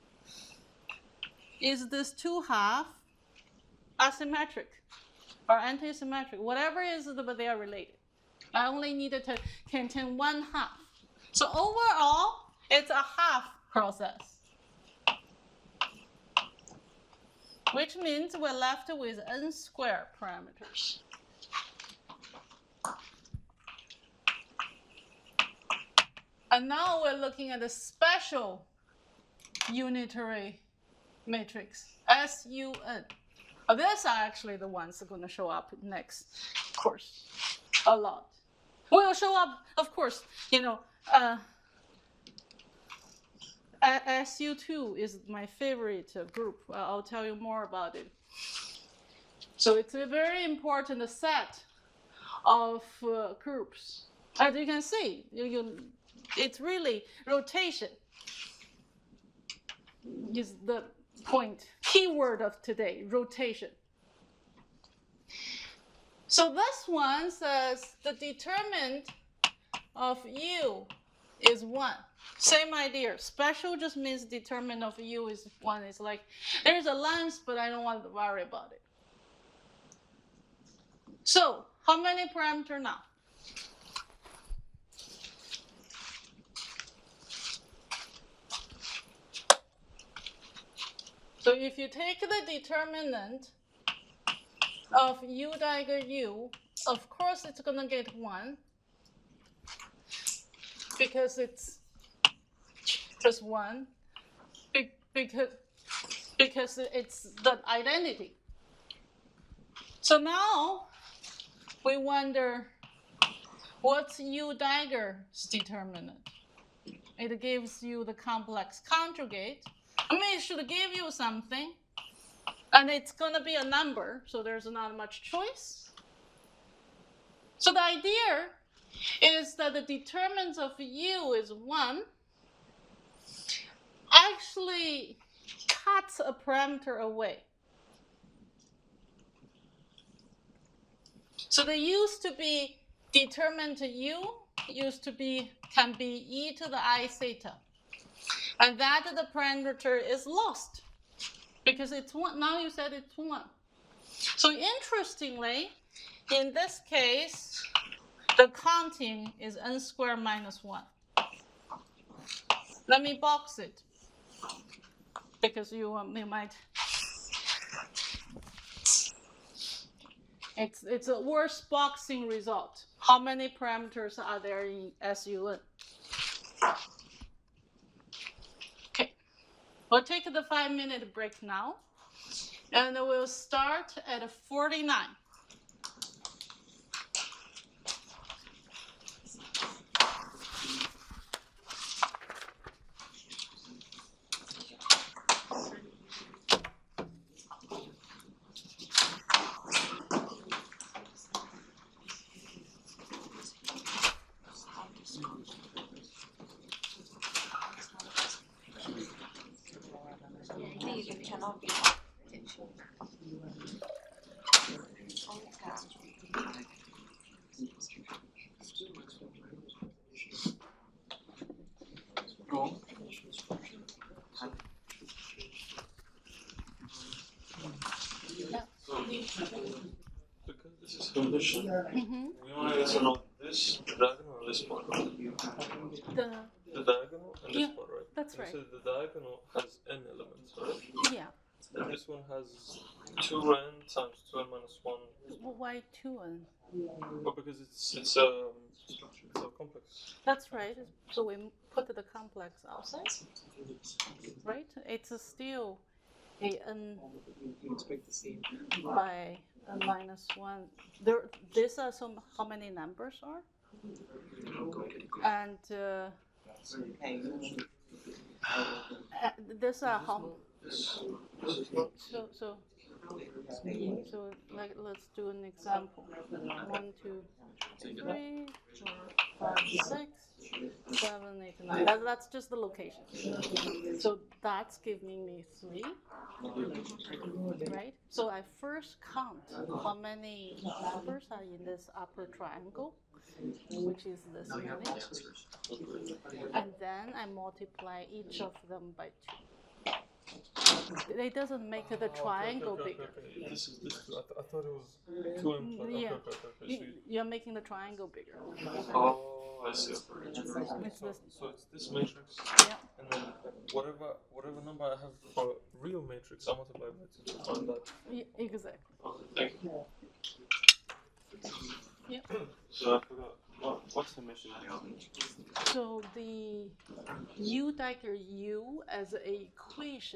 Speaker 3: is this 2/2 asymmetric or anti-symmetric, whatever it is, but they are related. I only needed to contain 1/2. So overall, it's a half process, which means we're left with n squared parameters. And now we're looking at a special unitary matrix, SUN. These are actually the ones that are going to show up next course a lot. Will show up, of course, you know, SU2 is my favorite group. I'll tell you more about it. So it's a very important set of groups. As you can see, it's really rotation is the point, keyword of today, rotation. So this one says the determinant of U is 1. Same idea. Special just means determinant of U is 1. It's like, there's a length, but I don't want to worry about it. So, how many parameters now? So if you take the determinant of U dagger U, of course it's going to get 1 because it's just 1 because it's the identity. So now we wonder what's U dagger's determinant? It gives you the complex conjugate. I mean, it should give you something, and it's going to be a number, so there's not much choice. So the idea is that the determinant of U is 1 actually cuts a parameter away. So they used to be determinant U can be e to the I theta. And that the parameter is lost because it's 1. Now you said it's 1. So interestingly, in this case, the counting is n squared minus 1. Let me box it because you might. It's a worse boxing result. How many parameters are there in SUN? We'll take the 5-minute break now, and we'll start at 49.
Speaker 11: Because this is condition, we only need to know this, the diagonal, and this part, right? The diagonal and this part, right?
Speaker 3: That's right.
Speaker 11: So the diagonal has n elements, right?
Speaker 3: Yeah.
Speaker 11: And this one has 2n times 2n minus 1.
Speaker 3: Well, why 2n?
Speaker 11: Well, because it's a complex.
Speaker 3: That's right. So we put the complex outside, right? It's still a n by n minus 1. These are how many numbers are? And these are how. So like let's do an example. 1, 2, 3, 4, 5, 6, 7, 8, 9. That's just the location. So that's giving me 3, right? So I first count how many numbers are in this upper triangle, which is this many, and then I multiply each of them by 2. It doesn't make the triangle bigger.
Speaker 11: Okay. This is this. I thought it was 2n.
Speaker 3: Yeah.
Speaker 11: Okay. So
Speaker 3: You're making the triangle bigger.
Speaker 11: oh, I see.
Speaker 3: It's this.
Speaker 11: So it's this matrix.
Speaker 3: Yeah.
Speaker 11: And then whatever number I have for real matrix, I multiply by 2 to find that.
Speaker 3: Yeah, exactly.
Speaker 11: Okay, thank you.
Speaker 3: Yeah.
Speaker 11: So I forgot. What's the mission?
Speaker 3: So the U dagger U as an equation.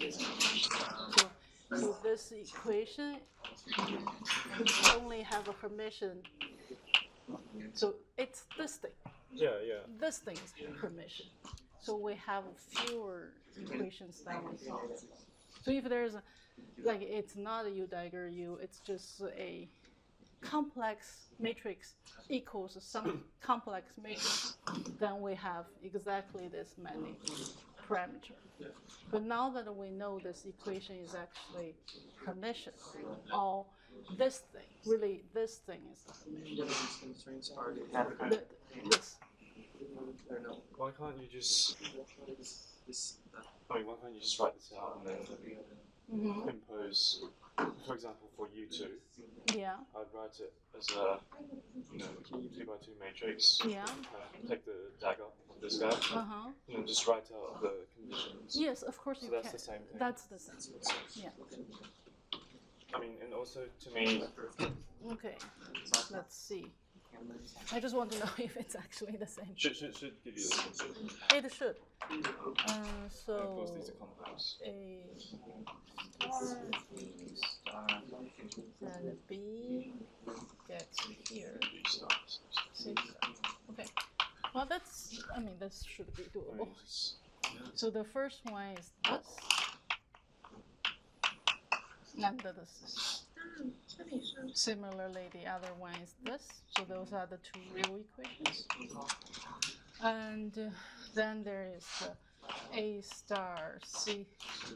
Speaker 3: So this equation only have a permission. So it's this thing.
Speaker 11: Yeah.
Speaker 3: This thing is permission. So we have fewer equations than we thought. So if there's it's not a U dagger U, it's just a complex matrix equals some complex matrix, then we have exactly this many parameters. But now that we know this equation is actually permission, all this thing, really this thing is permission. This.
Speaker 11: Why can't you just? Why can't you just write this out and then impose, for example, for U2?
Speaker 3: Yeah.
Speaker 11: I'd write it as a 2x2 matrix.
Speaker 3: Yeah.
Speaker 11: Take the dagger of this guy. And then just write out the conditions.
Speaker 3: Yes, of course you can.
Speaker 11: That's the same thing.
Speaker 3: That's the same. Yeah.
Speaker 11: I mean, and also to me.
Speaker 3: Okay. Let's see. I just want to know if it's actually the same.
Speaker 11: Should give you the same.
Speaker 3: It should. So
Speaker 11: of course, these are complex.
Speaker 3: A star, B star, and B gets here. C star. Okay. Well, this should be doable. So the first one is this. And this. Similarly, the other one is this. So those are the two real equations. And then there is the A star C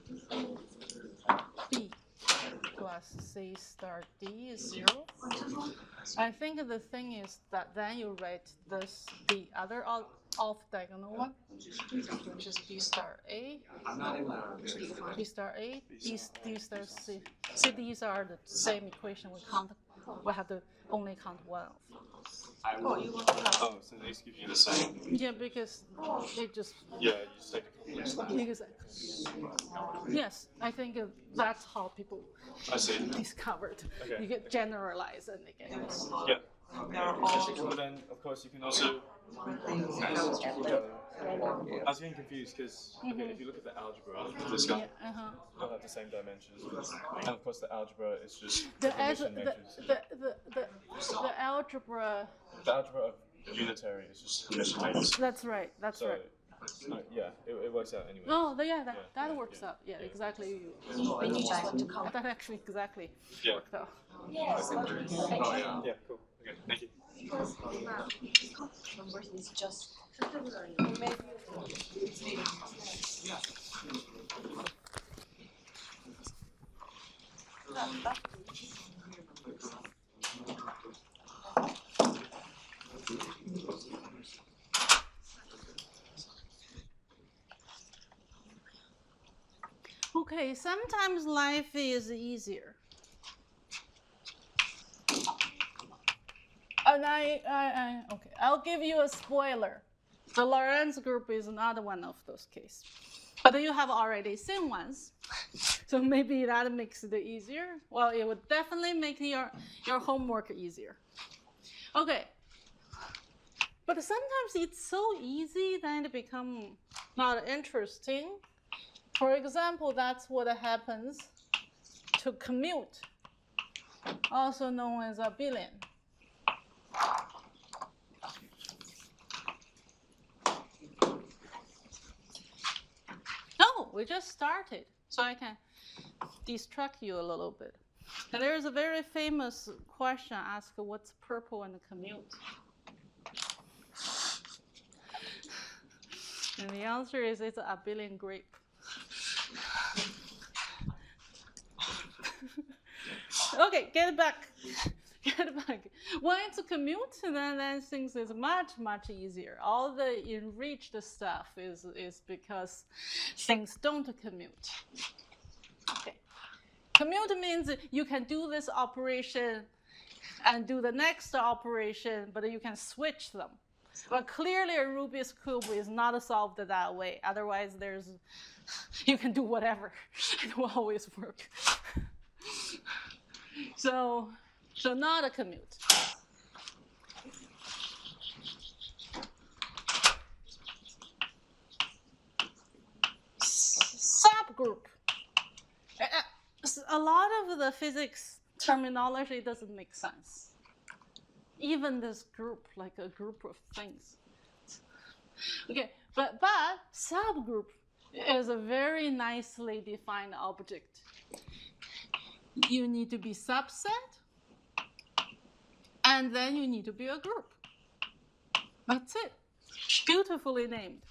Speaker 3: B plus C star D is 0. I think the thing is that then you write this, the other off-diagonal one, which is B star A, B star A, D star C. See, these are the same equation. We have to only count one of.
Speaker 11: Oh, so these give you the same.
Speaker 3: Yeah, because it just.
Speaker 11: Yeah, you just take the complex one.
Speaker 3: Exactly. Yes, I think that's how people discovered.
Speaker 11: Okay.
Speaker 3: You get generalized and they get this.
Speaker 11: Yeah. But then, of course, you can also. I was getting confused because if you look at the algebra of this guy, they'll have the same dimensions, and of course the algebra is just
Speaker 3: the algebra.
Speaker 11: The algebra of unitary is just permission matrix.
Speaker 3: That's right. That's right.
Speaker 11: Yeah, it works out anyway.
Speaker 3: Oh, that works out. Yeah, exactly. That actually exactly worked out.
Speaker 11: Yeah, cool. Okay, thank you.
Speaker 10: Is just
Speaker 3: Okay, sometimes life is easier. And okay, I'll give you a spoiler. The Lorentz group is not one of those cases. But you have already seen ones. So maybe that makes it easier. Well, it would definitely make your homework easier. Okay. But sometimes it's so easy that it becomes not interesting. For example, that's what happens to commute, also known as abelian. Oh, we just started, so I can distract you a little bit. And there's a very famous question asked, what's purple and commute? And the answer is it's a abelian grape. Okay, get it back. When it's a commute, then things is much easier. All the enriched stuff is because things don't commute. Okay. Commute means you can do this operation and do the next operation, but you can switch them. But clearly a Rubik's Cube is not solved that way. Otherwise, you can do whatever. It will always work. So not a commute. subgroup. A lot of the physics terminology doesn't make sense. Even this group, like a group of things. Okay, but subgroup is a very nicely defined object. You need to be subset, and then you need to be a group. That's it. Beautifully named.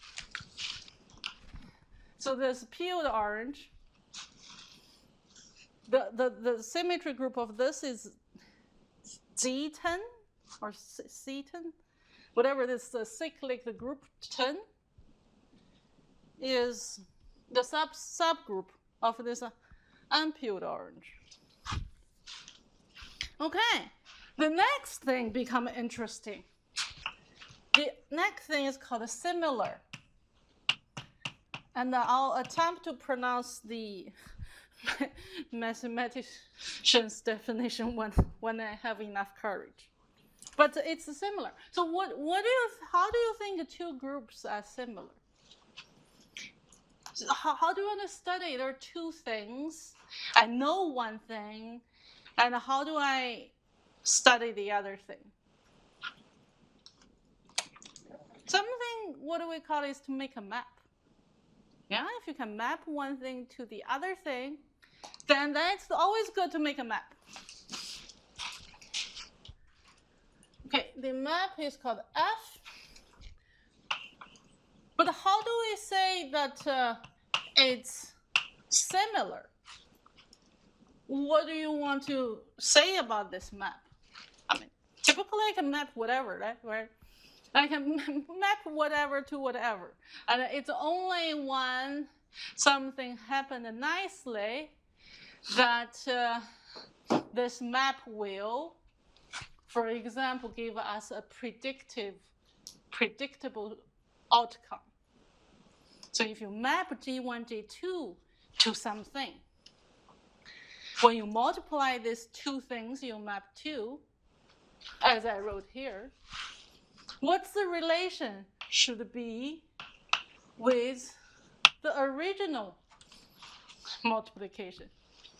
Speaker 3: So this peeled orange. The symmetry group of this is Z10 or C10, whatever it is, the cyclic group 10 is the subgroup of this unpeeled orange. Okay, the next thing becomes interesting. The next thing is called similar. And I'll attempt to pronounce the mathematician's definition when I have enough courage. But it's similar. So how do you think the two groups are similar? So how do you want to study? There are two things. I know one thing, and how do I study the other thing? Something, what do we call it, is to make a map. Yeah, if you can map one thing to the other thing, then it's always good to make a map. Okay, the map is called F. But how do we say that it's similar? What do you want to say about this map? I mean, typically I can map whatever, right? I can map whatever to whatever. And it's only when something happened nicely that this map will, for example, give us a predictable outcome. So if you map G1, G2 to something, when you multiply these two things you map to, as I wrote here, what's the relation should be with the original multiplication?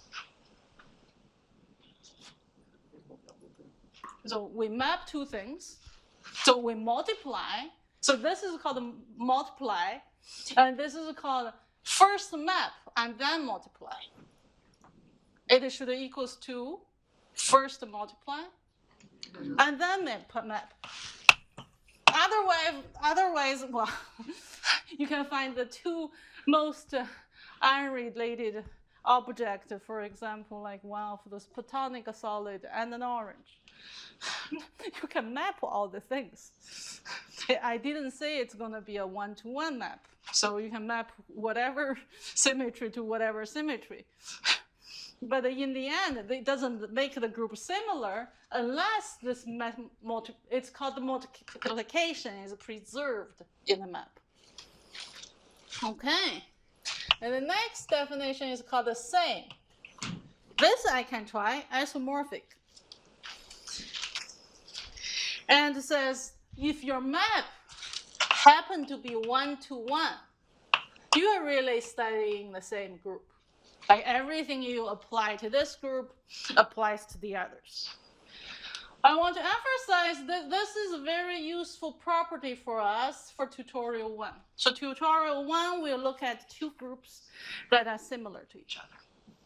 Speaker 3: So we map two things. So we multiply. So this is called multiply. And this is called first map and then multiply. It should equals to first multiply and then map. Otherwise, well, you can find the two most unrelated objects, for example, like one of those platonic solid and an orange. You can map all the things. I didn't say it's going to be a one-to-one map. So you can map whatever symmetry to whatever symmetry. But in the end, it doesn't make the group similar unless this it's called the multiplication is preserved in the map. Okay. And the next definition is called the same. This I can try, isomorphic. And it says, if your map happen to be one-to-one, you are really studying the same group. Like everything you apply to this group applies to the others. I want to emphasize that this is a very useful property for us for tutorial 1. So tutorial 1, we'll look at two groups that are similar to each other.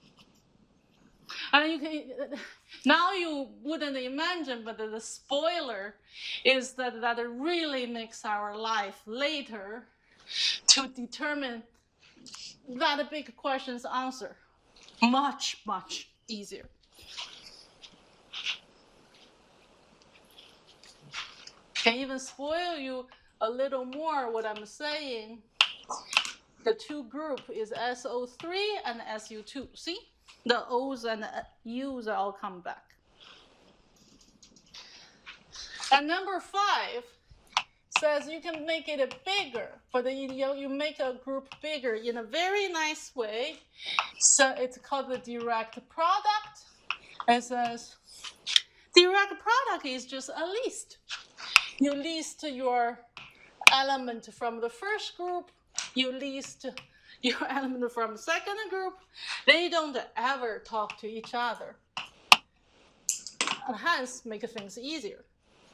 Speaker 3: And now you wouldn't imagine, but the spoiler is that it really makes our life later to determine that big question's answer much, much easier. Can even spoil you a little more what I'm saying. The two group is SO3 and SU2. See? The O's and U's all come back. And number 5 says you can make it bigger. You make a group bigger in a very nice way. So it's called the direct product. It says direct product is just a list. You list your element from the first group. You list your element from second group, they don't ever talk to each other. And hence, make things easier.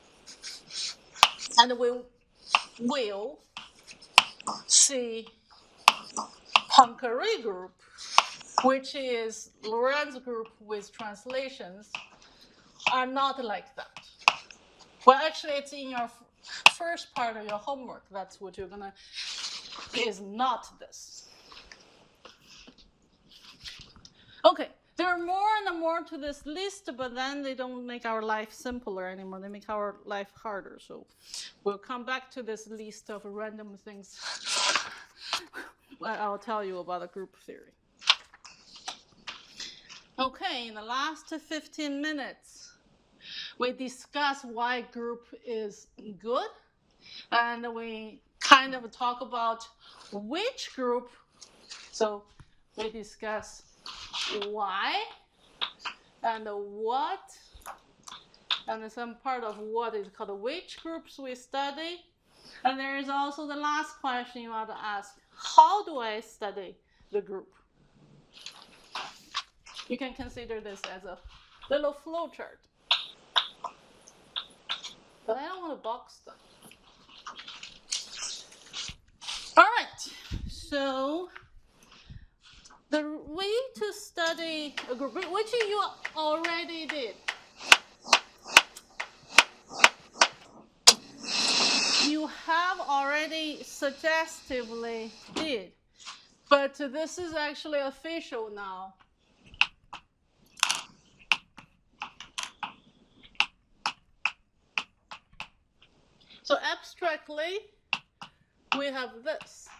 Speaker 3: And we will see Poincaré group, which is Lorentz group with translations, are not like that. Well, actually, it's in your first part of your homework. That's what you're gonna, is not this. Okay, there are more and more to this list, but then they don't make our life simpler anymore. They make our life harder. So we'll come back to this list of random things. I'll tell you about the group theory. Okay, in the last 15 minutes, we discuss why group is good, and we kind of talk about which group. So we discuss why and what, and some part of what is called which groups we study. And there is also the last question you want to ask: how do I study the group? You can consider this as a little flow chart. But I don't want to box them. All right, so the way to study a group, which you already did. You have already suggestively did, but this is actually official now. So abstractly, we have this.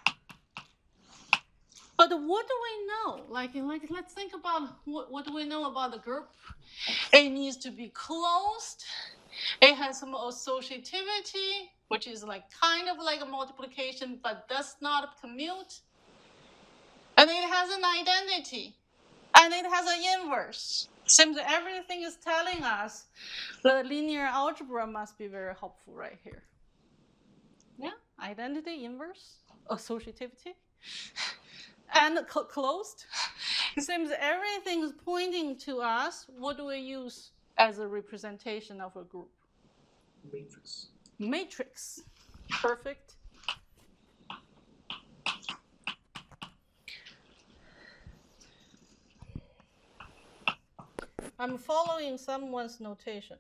Speaker 3: But what do we know? Like let's think about what do we know about the group? It needs to be closed. It has some associativity, which is like kind of like a multiplication, but does not commute. And it has an identity. And it has an inverse. Seems everything is telling us the linear algebra must be very helpful right here. Yeah, identity, inverse, associativity, and closed. It seems everything is pointing to us. What do we use as a representation of a group?
Speaker 11: Matrix.
Speaker 3: Matrix. Perfect. I'm following someone's notation.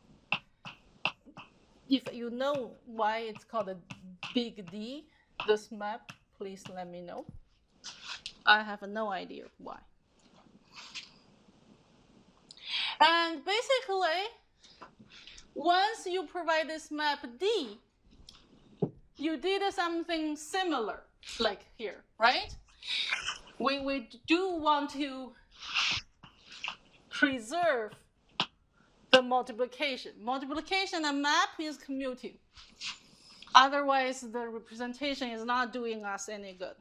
Speaker 3: If you know why it's called a big D, this map, please let me know. I have no idea why. And basically, once you provide this map D, you did something similar, like here, right? We do want to preserve the multiplication. Multiplication and map is commuting. Otherwise, the representation is not doing us any good.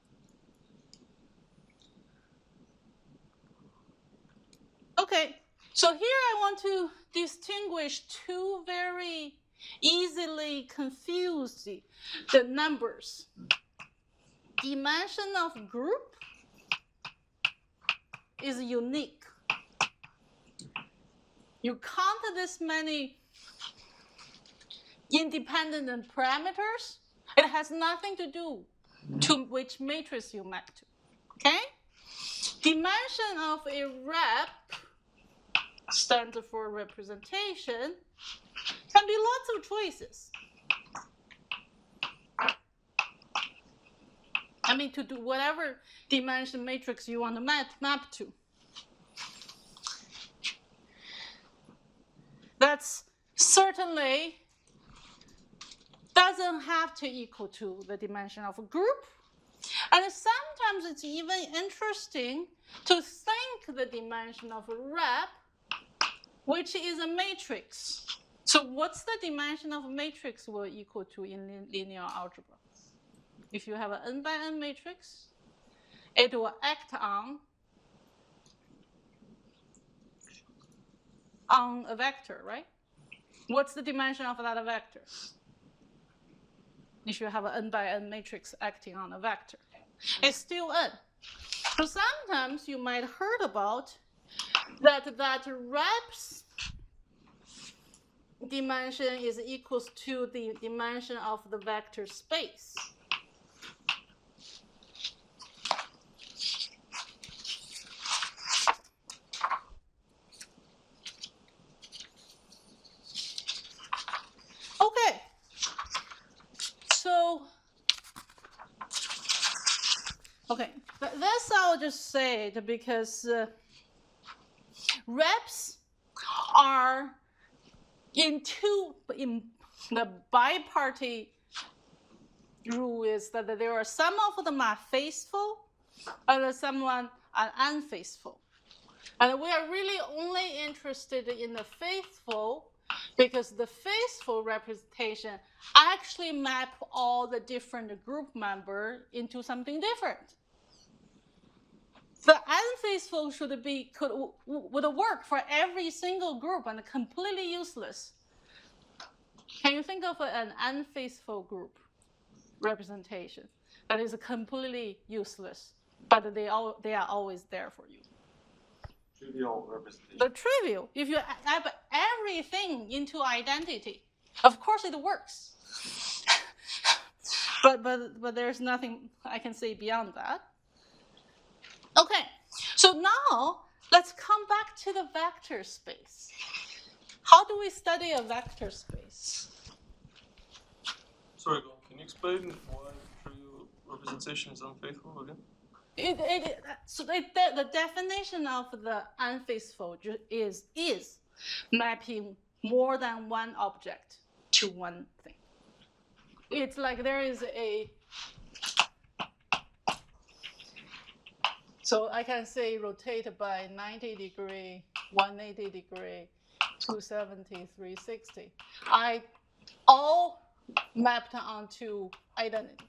Speaker 3: Okay, so here I want to distinguish two very easily confused the numbers. Dimension of group is unique. You count this many independent parameters. It has nothing to do to which matrix you map to. Okay? Dimension of a rep stands for representation. Can be lots of choices. I mean, to do whatever dimension matrix you want to map to. That's certainly doesn't have to equal to the dimension of a group. And sometimes it's even interesting to think the dimension of a rep, which is a matrix. So what's the dimension of a matrix will equal to in linear algebra? If you have an n by n matrix, it will act on a vector, right? What's the dimension of that vector? If you have an n by n matrix acting on a vector. It's still n. So sometimes you might heard about that rep's dimension is equals to the dimension of the vector space. Okay, so this I'll just say it because reps are in the biparty rule is that there are some of them are faithful and some are unfaithful. And we are really only interested in the faithful because the faithful representation actually map all the different group members into something different. The unfaithful would work for every single group and completely useless. Can you think of an unfaithful group representation that is completely useless, but they are always there for you?
Speaker 11: Trivial representation.
Speaker 3: The trivial. If you add everything into identity, of course it works. but there's nothing I can say beyond that. Okay, so now let's come back to the vector space. How do we study a vector space?
Speaker 11: Sorry, can you explain why trivial representation is unfaithful again?
Speaker 3: The definition of the unfaithful is mapping more than one object to one thing. It's like there is a, so I can say rotate by 90 degree, 180 degree, 270, 360. I all mapped onto identity.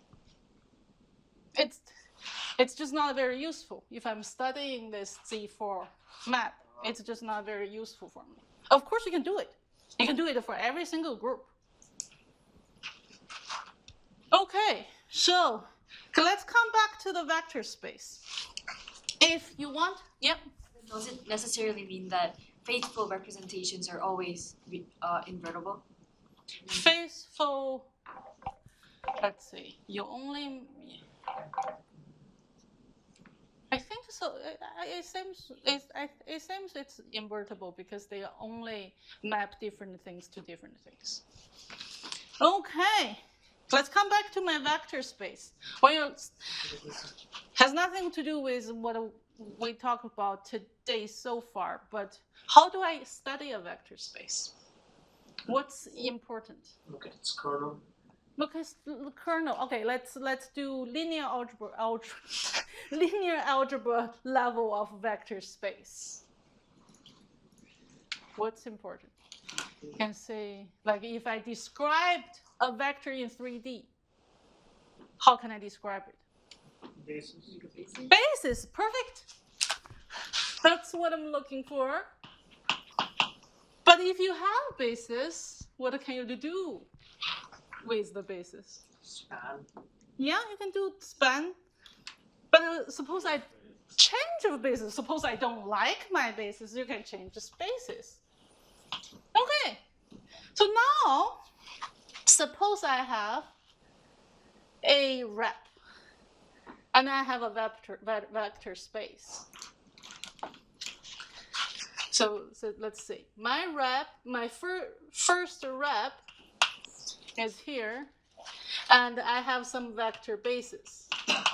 Speaker 3: It's just not very useful. If I'm studying this Z4 map, it's just not very useful for me. Of course, you can do it. You can do it for every single group. Okay, so let's come back to the vector space. If you want, yep.
Speaker 12: Does it necessarily mean that faithful representations are always invertible?
Speaker 3: Faithful, let's see, you only, I think so. It seems it's invertible because they only map different things to different things. Okay, let's come back to my vector space. Well, has nothing to do with what we talked about today so far, but how do I study a vector space? What's important?
Speaker 11: Look at its kernel.
Speaker 3: Look at the kernel. Okay, let's do linear algebra level of vector space. What's important? You can say, like, if I described a vector in 3D, how can I describe it?
Speaker 11: Basis.
Speaker 3: Basis, perfect. That's what I'm looking for. But if you have basis, what can you do with the basis?
Speaker 11: Span.
Speaker 3: Yeah, you can do span. But suppose I change of basis. Suppose I don't like my basis. You can change the spaces. Okay. So now, suppose I have a rep, and I have a vector space. So let's see. My first rep is here, and I have some vector basis.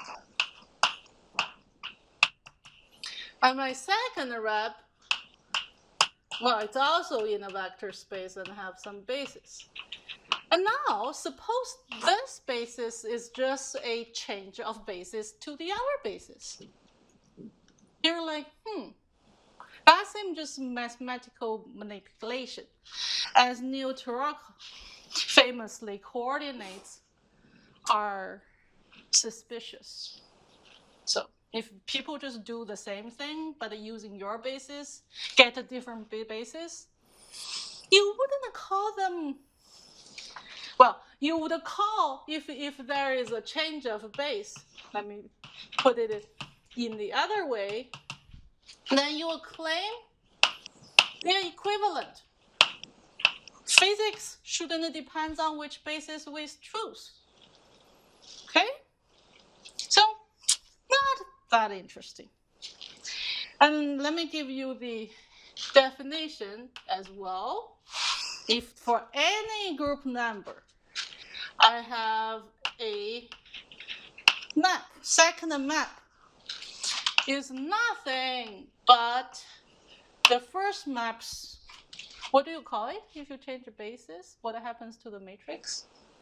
Speaker 3: And my second rep, well, it's also in a vector space and have some basis. And now, suppose this basis is just a change of basis to the other basis. You're like, that seems just mathematical manipulation. As Neil Turok famously, coordinates are suspicious. So if people just do the same thing, but using your basis, get a different basis, you wouldn't call them, well, you would call, if there is a change of base, let me put it in the other way, then you will claim they're equivalent. Physics shouldn't depend on which base is with truth. Okay? So, not that interesting. And let me give you the definition as well. If for any group number, I have a map, second map is nothing but the first map's, what do you call it if you change the basis? What happens to the matrix?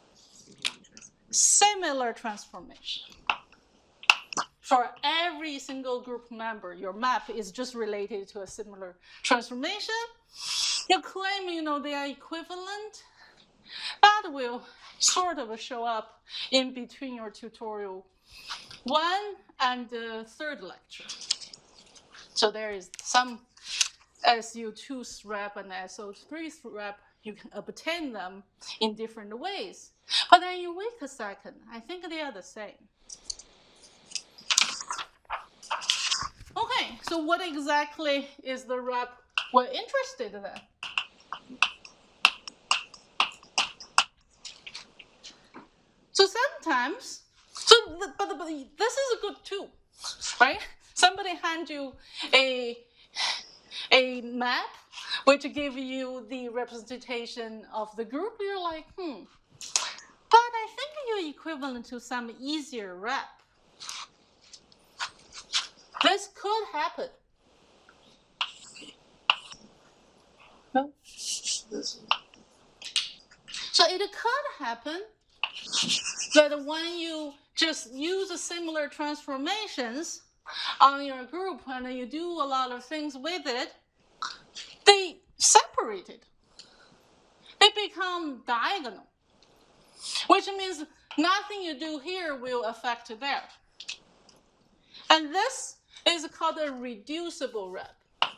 Speaker 3: Similar transformation. For every single group member, your map is just related to a similar transformation. You claim, they are equivalent. That will sort of show up in between your tutorial 1 and the 3rd lecture. So there is some SU2 SREP and SO3 SREP. You can obtain them in different ways. But then you wait a second. I think they are the same. Okay, so what exactly is the rep we're interested in? So sometimes, but this is good too, right? Somebody hands you a map which give you the representation of the group. You're like, but I think you're equivalent to some easier rep. This could happen. No? So it could happen that when you just use similar transformations on your group and you do a lot of things with it, they separated. They become diagonal, which means nothing you do here will affect there. And this is called a reducible rep.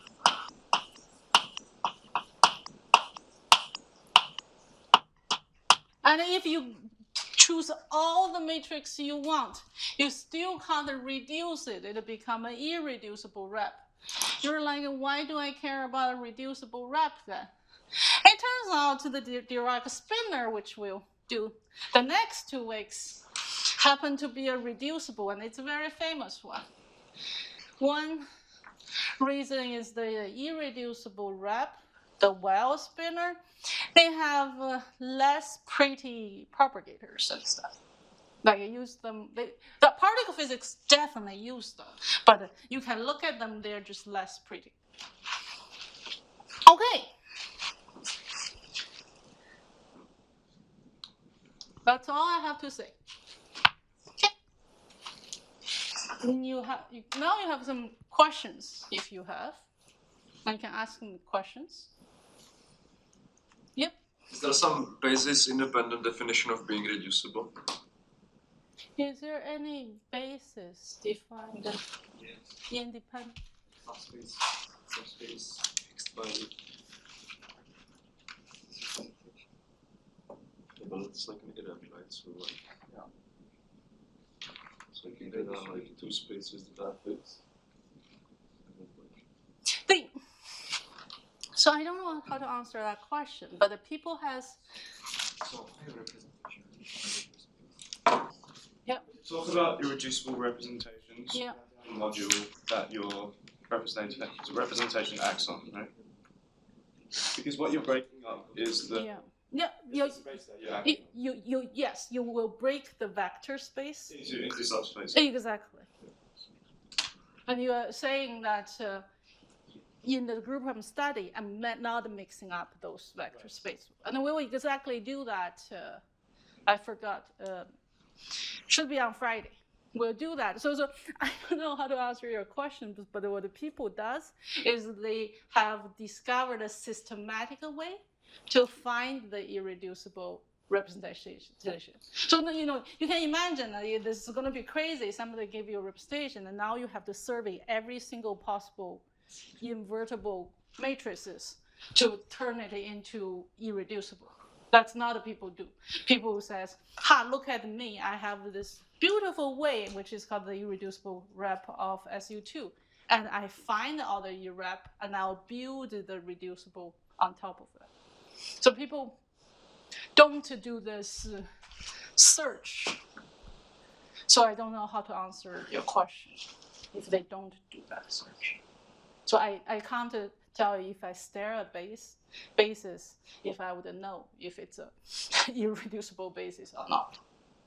Speaker 3: And if you choose all the matrix you want, you still can't reduce it. It'll become an irreducible rep. You're like, why do I care about a reducible rep then? It turns out the Dirac spinner, which we'll do the next 2 weeks, happen to be a reducible, and it's a very famous one. One reason is the irreducible rep, the well spinner. They have less pretty propagators and stuff. Like you use them, the particle physics definitely use them, but you can look at them, they're just less pretty. Okay. That's all I have to say. Okay. Now you have some questions if you have. I can ask them questions. Yep.
Speaker 2: Is there some basis-independent definition of being reducible?
Speaker 3: Is there any basis defined independent?
Speaker 2: Subspace fixed by. But it's like an event, right? So yeah. So there are like 2 spaces that are fixed.
Speaker 3: So I don't know how to answer that question, but the people has.
Speaker 11: So representation.
Speaker 3: Yeah.
Speaker 11: Talk about irreducible representations.
Speaker 3: Yeah.
Speaker 11: Module that your representation acts on, right? Because what you're breaking up is the.
Speaker 3: Yes, you will break the vector space
Speaker 11: into subspace.
Speaker 3: Exactly. And you are saying that in the group I'm studying, I'm not mixing up those vector space. And we will exactly do that. I forgot. Should be on Friday. We'll do that. So I don't know how to answer your question, but what the people does is they have discovered a systematic way to find the irreducible representation. So you can imagine this is going to be crazy. Somebody give you a representation, and now you have to survey every single possible invertible matrices to turn it into irreducible. That's not what people do. People who says, "Ha, look at me! I have this beautiful way, which is called the irreducible rep of SU2, and I find all the irrep, and I'll build the reducible on top of it." So people don't do this search. So I don't know how to answer your question if they don't do that search. So I can't tell you if I stare at basis if I would know if it's a irreducible basis or not.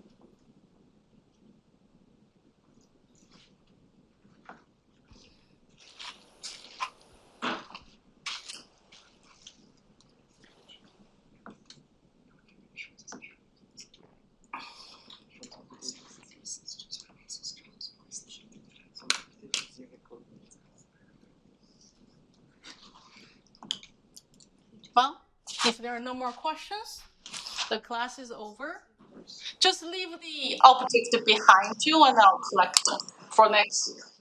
Speaker 3: Well, if there are no more questions, the class is over. Just leave the object behind you and I'll collect them for next year.